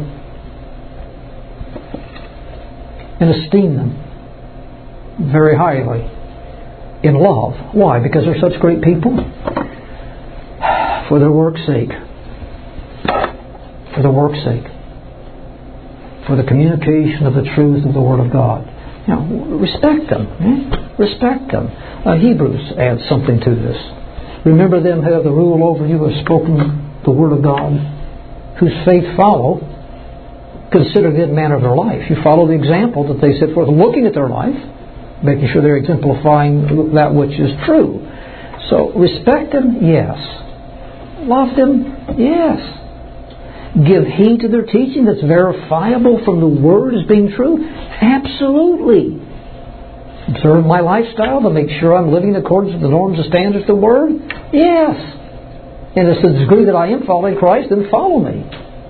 And esteem them very highly in love. Why? Because they're such great people? For their work's sake. For the work's sake. For the communication of the truth of the Word of God. Now, respect them. Respect them. Hebrews adds something to this. Remember them who have the rule over you, who have spoken the Word of God, whose faith follow. Consider the manner of their life. You follow the example that they set forth, looking at their life, making sure they're exemplifying that which is true. So, respect them, yes. Love them, yes. Give heed to their teaching that's verifiable from the Word as being true, absolutely. Observe my lifestyle to make sure I'm living in accordance with the norms and standards of the Word, yes. And to the degree that I am following Christ, then follow me.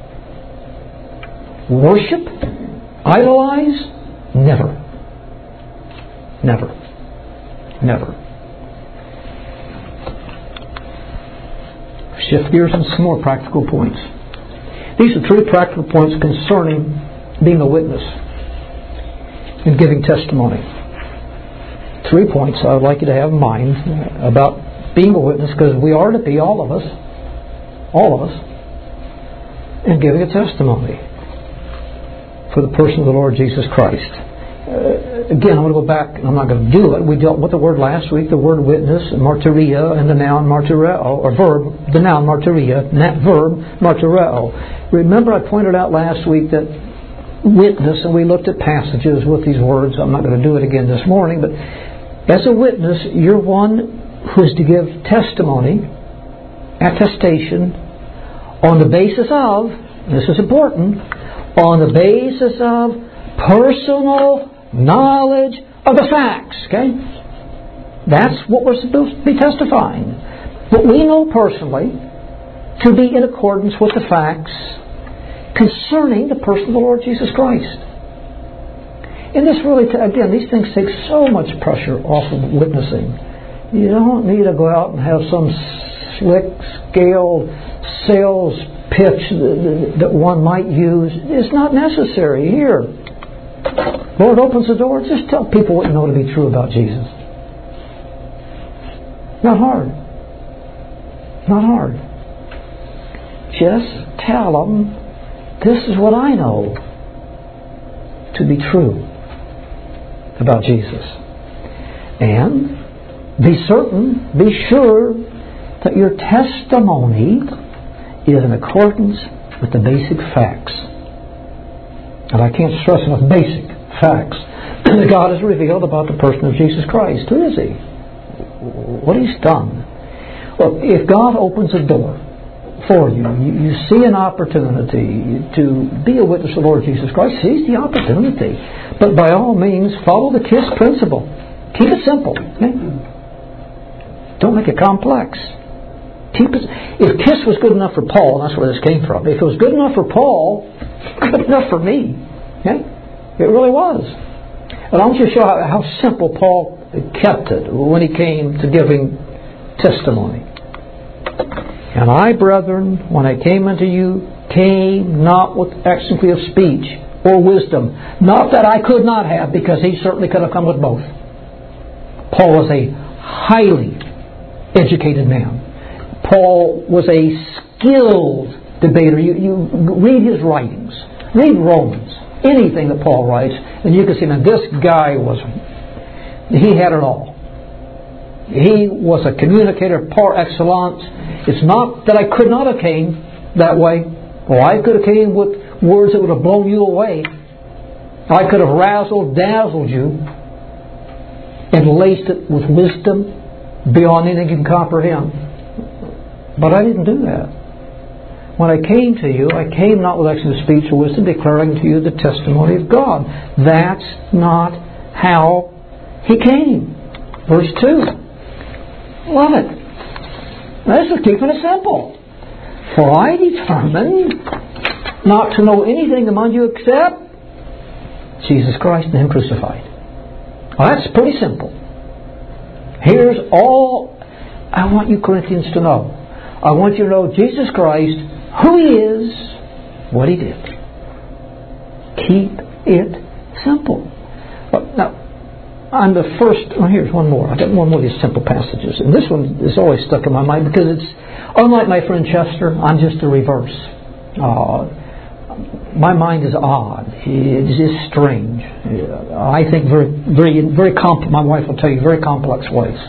Worship? Idolize? Never. Never. Never. Shift gears on some more practical points. These are 3 practical points concerning being a witness and giving testimony. 3 points I would like you to have in mind about being a witness, because we are to be, all of us, and giving a testimony for the person of the Lord Jesus Christ. Again, I'm going to go back, and I'm not going to do it. We dealt with the word last week, the word witness, martyria, and the noun martyreo, or verb, the noun martyria, verb martyreo. Remember I pointed out last week that witness, and we looked at passages with these words. I'm not going to do it again this morning, but as a witness, you're one who is to give testimony, attestation, on the basis of, this is important, on the basis of personal knowledge of the facts. Okay? That's what we're supposed to be testifying. What we know personally to be in accordance with the facts concerning the person of the Lord Jesus Christ. And this really, again, these things take so much pressure off of witnessing. You don't need to go out and have some slick scale sales pitch that one might use. It's not necessary here. Lord opens the door, just tell people what you know to be true about Jesus. Not hard. Not hard. Just tell them, this is what I know to be true about Jesus. And be certain, be sure that your testimony is in accordance with the basic facts. And I can't stress enough, basic facts that God has revealed about the person of Jesus Christ. Who is He? What He's done. Well, if God opens a door for you, you see an opportunity to be a witness of the Lord Jesus Christ, seize the opportunity. But by all means, follow the KISS principle. Keep it simple. Okay? Don't make it complex. If KISS was good enough for Paul, and that's where this came from, if it was good enough for Paul, good enough for me. Okay? It really was. And I want you to show how simple Paul kept it when he came to giving testimony. And I, brethren, when I came unto you, came not with excellency of speech or wisdom. Not that I could not have, because he certainly could have come with both. Paul was a highly educated man. Paul was a skilled debater. You read his writings. Read Romans. Anything that Paul writes, and you can see, now this guy he had it all. He was a communicator par excellence. It's not that I could not have came that way. Well, I could have came with words that would have blown you away. I could have dazzled you and laced it with wisdom beyond anything you can comprehend. But I didn't do that. when I came to you, I came not with excellent speech or wisdom, declaring to you the testimony of God. That's not how He came. Verse 2. Love it. This is keeping it simple. For I determined not to know anything among you except Jesus Christ and Him crucified. Well, that's pretty simple. Here's all I want you Corinthians to know. I want you to know Jesus Christ, who He is, what He did. Keep it simple. Now, I'm the first... Oh, here's one more. I've got one more of these simple passages. And this one is always stuck in my mind because it's... Unlike my friend Chester, I'm just the reverse. My mind is odd. It's just strange. I think very my wife will tell you, very complex ways.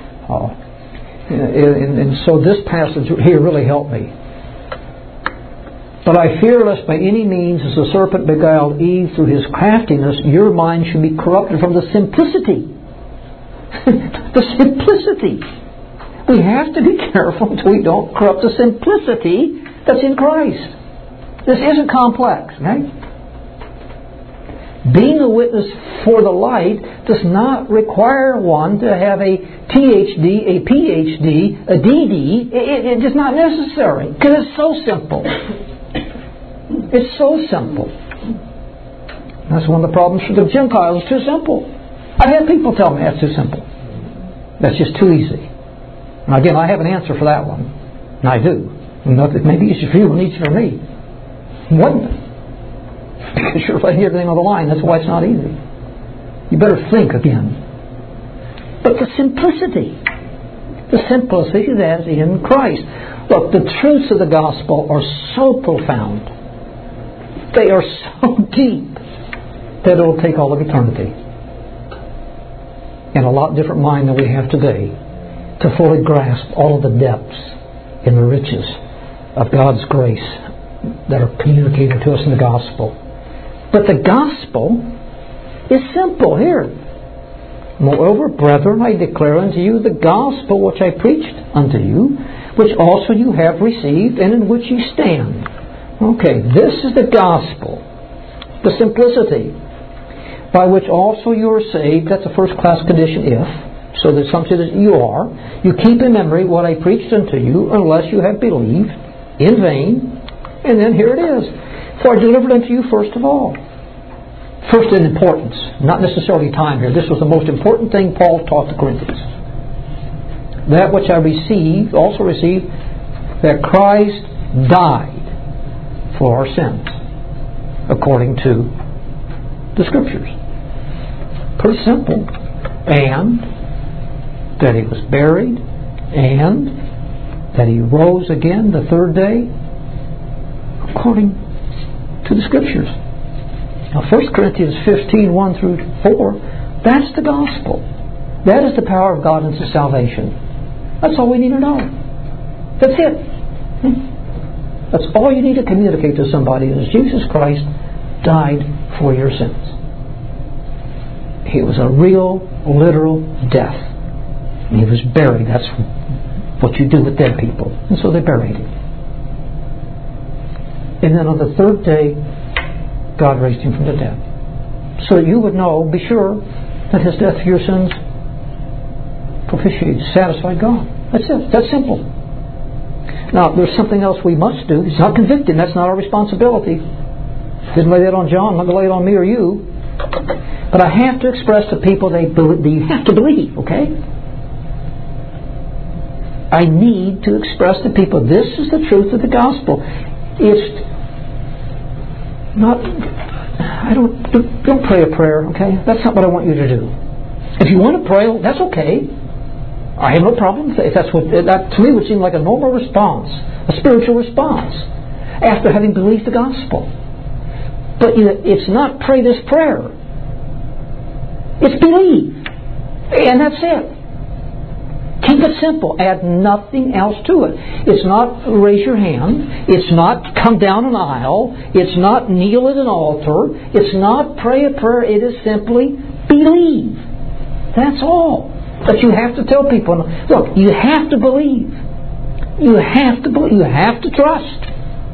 And so this passage here really helped me. But I fear lest by any means, as the serpent beguiled Eve through his craftiness, your mind should be corrupted from the simplicity. The simplicity. We have to be careful so we don't corrupt the simplicity that's in Christ. This isn't complex, okay? Being a witness for the light does not require one to have a THD, a PhD, a DD. It is not necessary because it's so simple. It's so simple. That's one of the problems for the Gentiles. It's too simple. I've had people tell me that's too simple. That's just too easy. Now again, I have an answer for that one. And I do. Not that it may be easy for you and easy for me. Wouldn't it? Because you're laying everything on the line. That's why it's not easy. You better think again. But the simplicity that's in Christ. Look, the truths of the gospel are so profound. They are so deep that it will take all of eternity and a lot different mind than we have today to fully grasp all of the depths and the riches of God's grace that are communicated to us in the gospel. But the gospel is simple here. Moreover, brethren, I declare unto you the gospel which I preached unto you, which also you have received, and in which you stand. Okay, this is the gospel. The simplicity. By which also you are saved. That's a first-class condition, if. So the assumption is you are. You keep in memory what I preached unto you, unless you have believed in vain. And then here it is. For I delivered unto you first of all. First in importance, not necessarily time here. This was the most important thing Paul taught the Corinthians. That which I received, also received, that Christ died for our sins, according to the Scriptures. Pretty simple. And that He was buried, and that He rose again the third day, according to the Scriptures. Now 1 Corinthians 15, 1 through 4, that's the gospel. That is the power of God unto salvation. That's all we need to know. That's it. That's all you need to communicate to somebody is Jesus Christ died for your sins. He was a real, literal death. And He was buried. That's what you do with dead people. And so they buried Him. And then on the third day, God raised Him from the dead. So that you would know, be sure, that His death for your sins propitiated, satisfied God. That's it. That's simple. Now, there's something else we must do. He's not convicted. That's not our responsibility. Didn't lay that on John. I'm not going to lay it on me or you. But I have to express to people you have to believe, okay? I need to express to people this is the truth of the gospel. It's not... Don't pray a prayer, okay? That's not what I want you to do. If you want to pray, that's okay. I have no problem. If that's what that to me would seem like a normal response, a spiritual response, after having believed the gospel. But it's not pray this prayer. It's believe, and that's it. Keep it simple. Add nothing else to it. It's not raise your hand. It's not come down an aisle. It's not kneel at an altar. It's not pray a prayer. It is simply believe. That's all. But you have to tell people, look, you have to believe. You have to believe. You have to trust.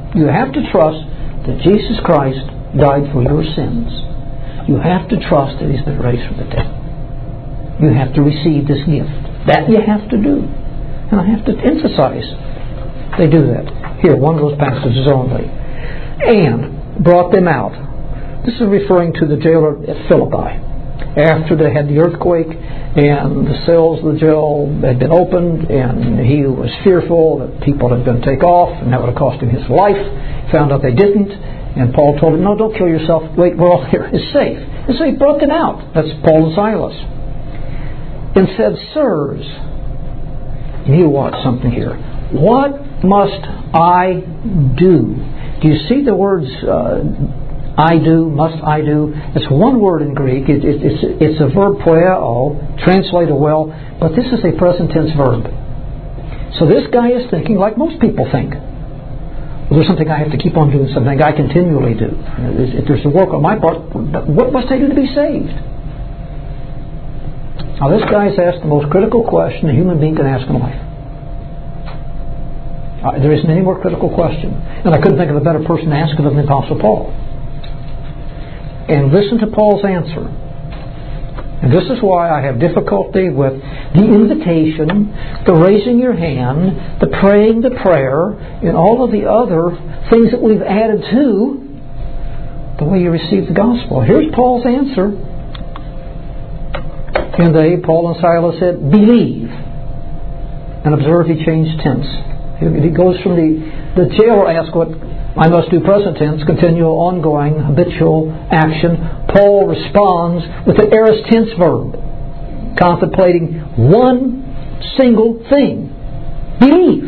You have to trust that Jesus Christ died for your sins. You have to trust that He's been raised from the dead. You have to receive this gift. That you have to do. And I have to emphasize they do that. Here, one of those passages only. And brought them out. This is referring to the jailer at Philippi. After they had the earthquake and the cells of the jail had been opened, and he was fearful that people had been taken off and that would have cost him his life. Found out they didn't, and Paul told him, no, don't kill yourself. Wait, we're all here. It's safe. And so he brought them out. That's Paul and Silas. And said, sirs, and you watch something here. What must I do? Do you see the words I do, must I do? It's one word in Greek. It's a verb poieo, translated well, but this is a present tense verb. So this guy is thinking like most people think. Well, there's something I have to keep on doing, something I continually do. If there's a work on my part, what must I do to be saved? Now this guy has asked the most critical question a human being can ask in life. There isn't any more critical question. And I couldn't think of a better person to ask it than the Apostle Paul. And listen to Paul's answer. And this is why I have difficulty with the invitation, the raising your hand, the praying the prayer, and all of the other things that we've added to the way you receive the gospel. Here's Paul's answer. And they, Paul and Silas, said, believe. And observe, he changed tense. He goes from the jailer asked what I must do, present tense, continual, ongoing, habitual action. Paul responds with an aorist tense verb, contemplating one single thing. Believe,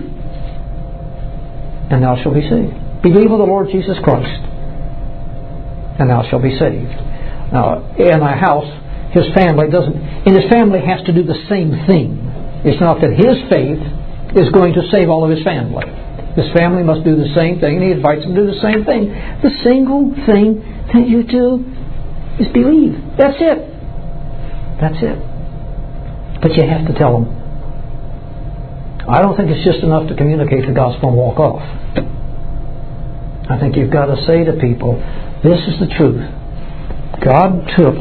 and thou shalt be saved. Believe on the Lord Jesus Christ, and thou shalt be saved. Now, in a house, his family has to do the same thing. It's not that his faith is going to save all of his family. His family must do the same thing, and he invites them to do the same thing. The single thing that you do is believe. That's it. That's it. But you have to tell them. I don't think it's just enough to communicate the gospel and walk off. I think you've got to say to people, this is the truth. God took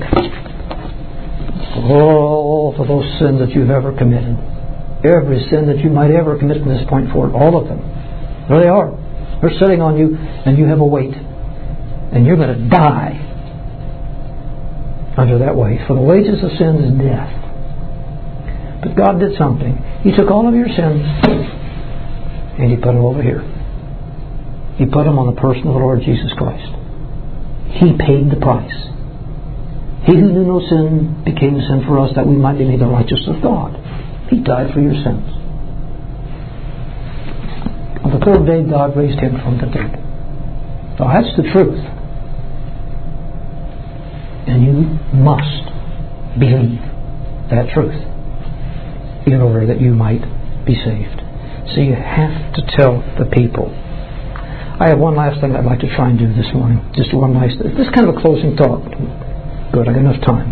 all of those sins that you've ever committed. Every sin that you might ever commit from this point forward, all of them. There they are. They're sitting on you, and you have a weight. And you're going to die under that weight. For the wages of sin is death. But God did something. He took all of your sins, and He put them over here. He put them on the person of the Lord Jesus Christ. He paid the price. He who knew no sin became sin for us, that we might be made the righteousness of God. He died for your sins. On the third day, God raised Him from the dead. So that's the truth. And you must believe that truth in order that you might be saved. So you have to tell the people. I have one last thing I'd like to try and do this morning. Just one nice thing. This is kind of a closing thought. Good, I got enough time.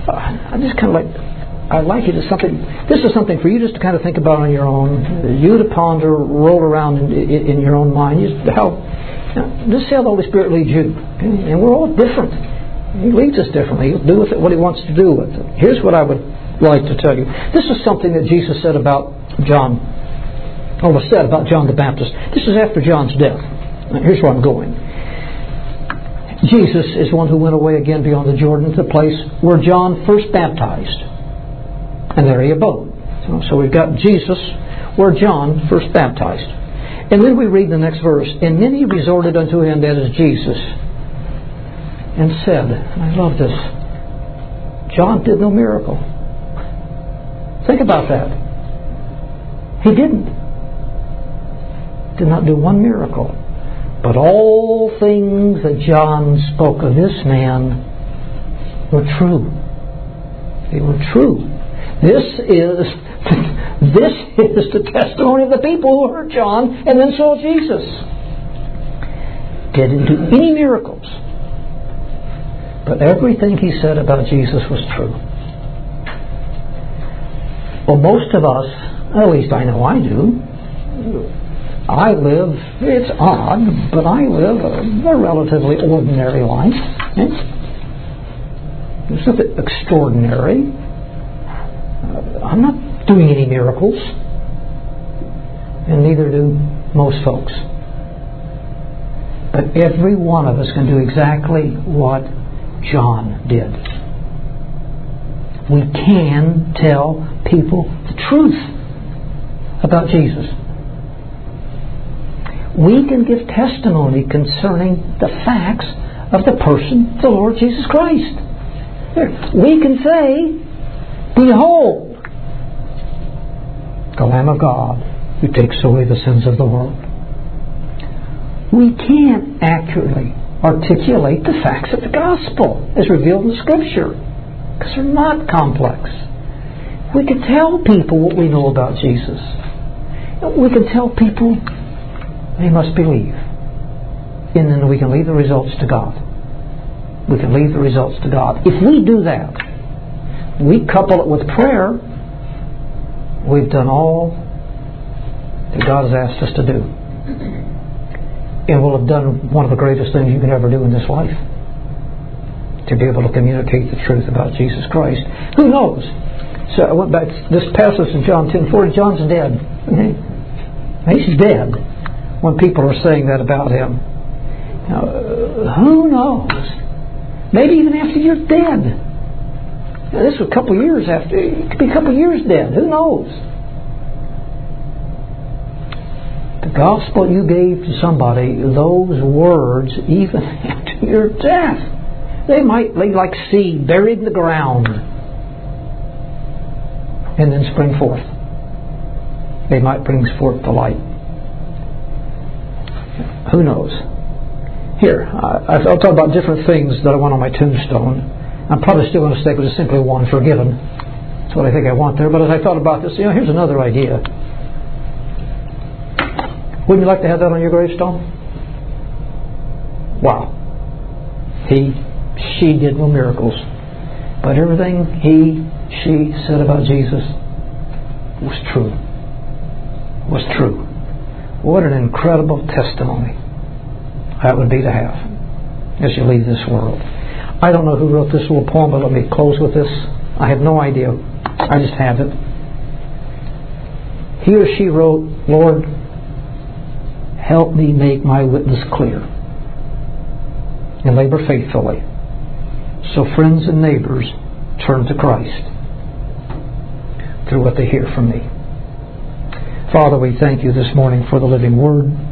I'd like you to this is something for you just to kind of think about on your own, you to ponder, roll around in your own mind. Just see how the Holy Spirit leads you. And we're all different. He leads us differently. He'll do with it what He wants to do with it. Here's what I would like to tell you. This is something that Jesus said about John the Baptist. This is after John's death. Now, here's where I'm going. Jesus is one who went away again beyond the Jordan to the place where John first baptized. And there he abode. So we've got Jesus where John first baptized. And then we read the next verse. And many resorted unto Him, that is Jesus, and said, and I love this, John did no miracle. Think about that. He didn't. Did not do one miracle. But all things that John spoke of this man were true. They were true. This is the testimony of the people who heard John and then saw Jesus. Didn't do any miracles. But everything he said about Jesus was true. Well, most of us, at least I know I do, it's odd, but I live a relatively ordinary life. There's nothing extraordinary. I'm not doing any miracles, and neither do most folks. But every one of us can do exactly what John did. We can tell people the truth about Jesus. We can give testimony concerning the facts of the person, the Lord Jesus Christ. We can say, behold, the Lamb of God who takes away the sins of the world. We can't accurately articulate the facts of the gospel as revealed in Scripture, because they're not complex. We can tell people what we know about Jesus. We can tell people they must believe. And then we can leave the results to God. We can leave the results to God. If we do that, we couple it with prayer, we've done all that God has asked us to do. And we'll have done one of the greatest things you can ever do in this life, to be able to communicate the truth about Jesus Christ. Who knows? So I went back to this passage in John 10:40. John's dead. He's dead when people are saying that about him. Now, who knows? Maybe even after you're dead. Now, this was a couple of years after. It could be a couple of years dead. Who knows? The gospel you gave to somebody, those words, even after your death, they might lay like seed buried in the ground and then spring forth. They might bring forth the light. Who knows? Here, I'll talk about different things that I want on my tombstone. I'm probably still going to stick with just simply one, forgiven. That's what I think I want there. But as I thought about this, here's another idea. Wouldn't you like to have that on your gravestone? Wow. She did no miracles. But everything she said about Jesus was true. Was true. What an incredible testimony that would be to have as you leave this world. I don't know who wrote this little poem, but let me close with this. I have no idea. I just have it. He or she wrote, Lord, help me make my witness clear and labor faithfully, so friends and neighbors turn to Christ through what they hear from me. Father, we thank you this morning for the living Word.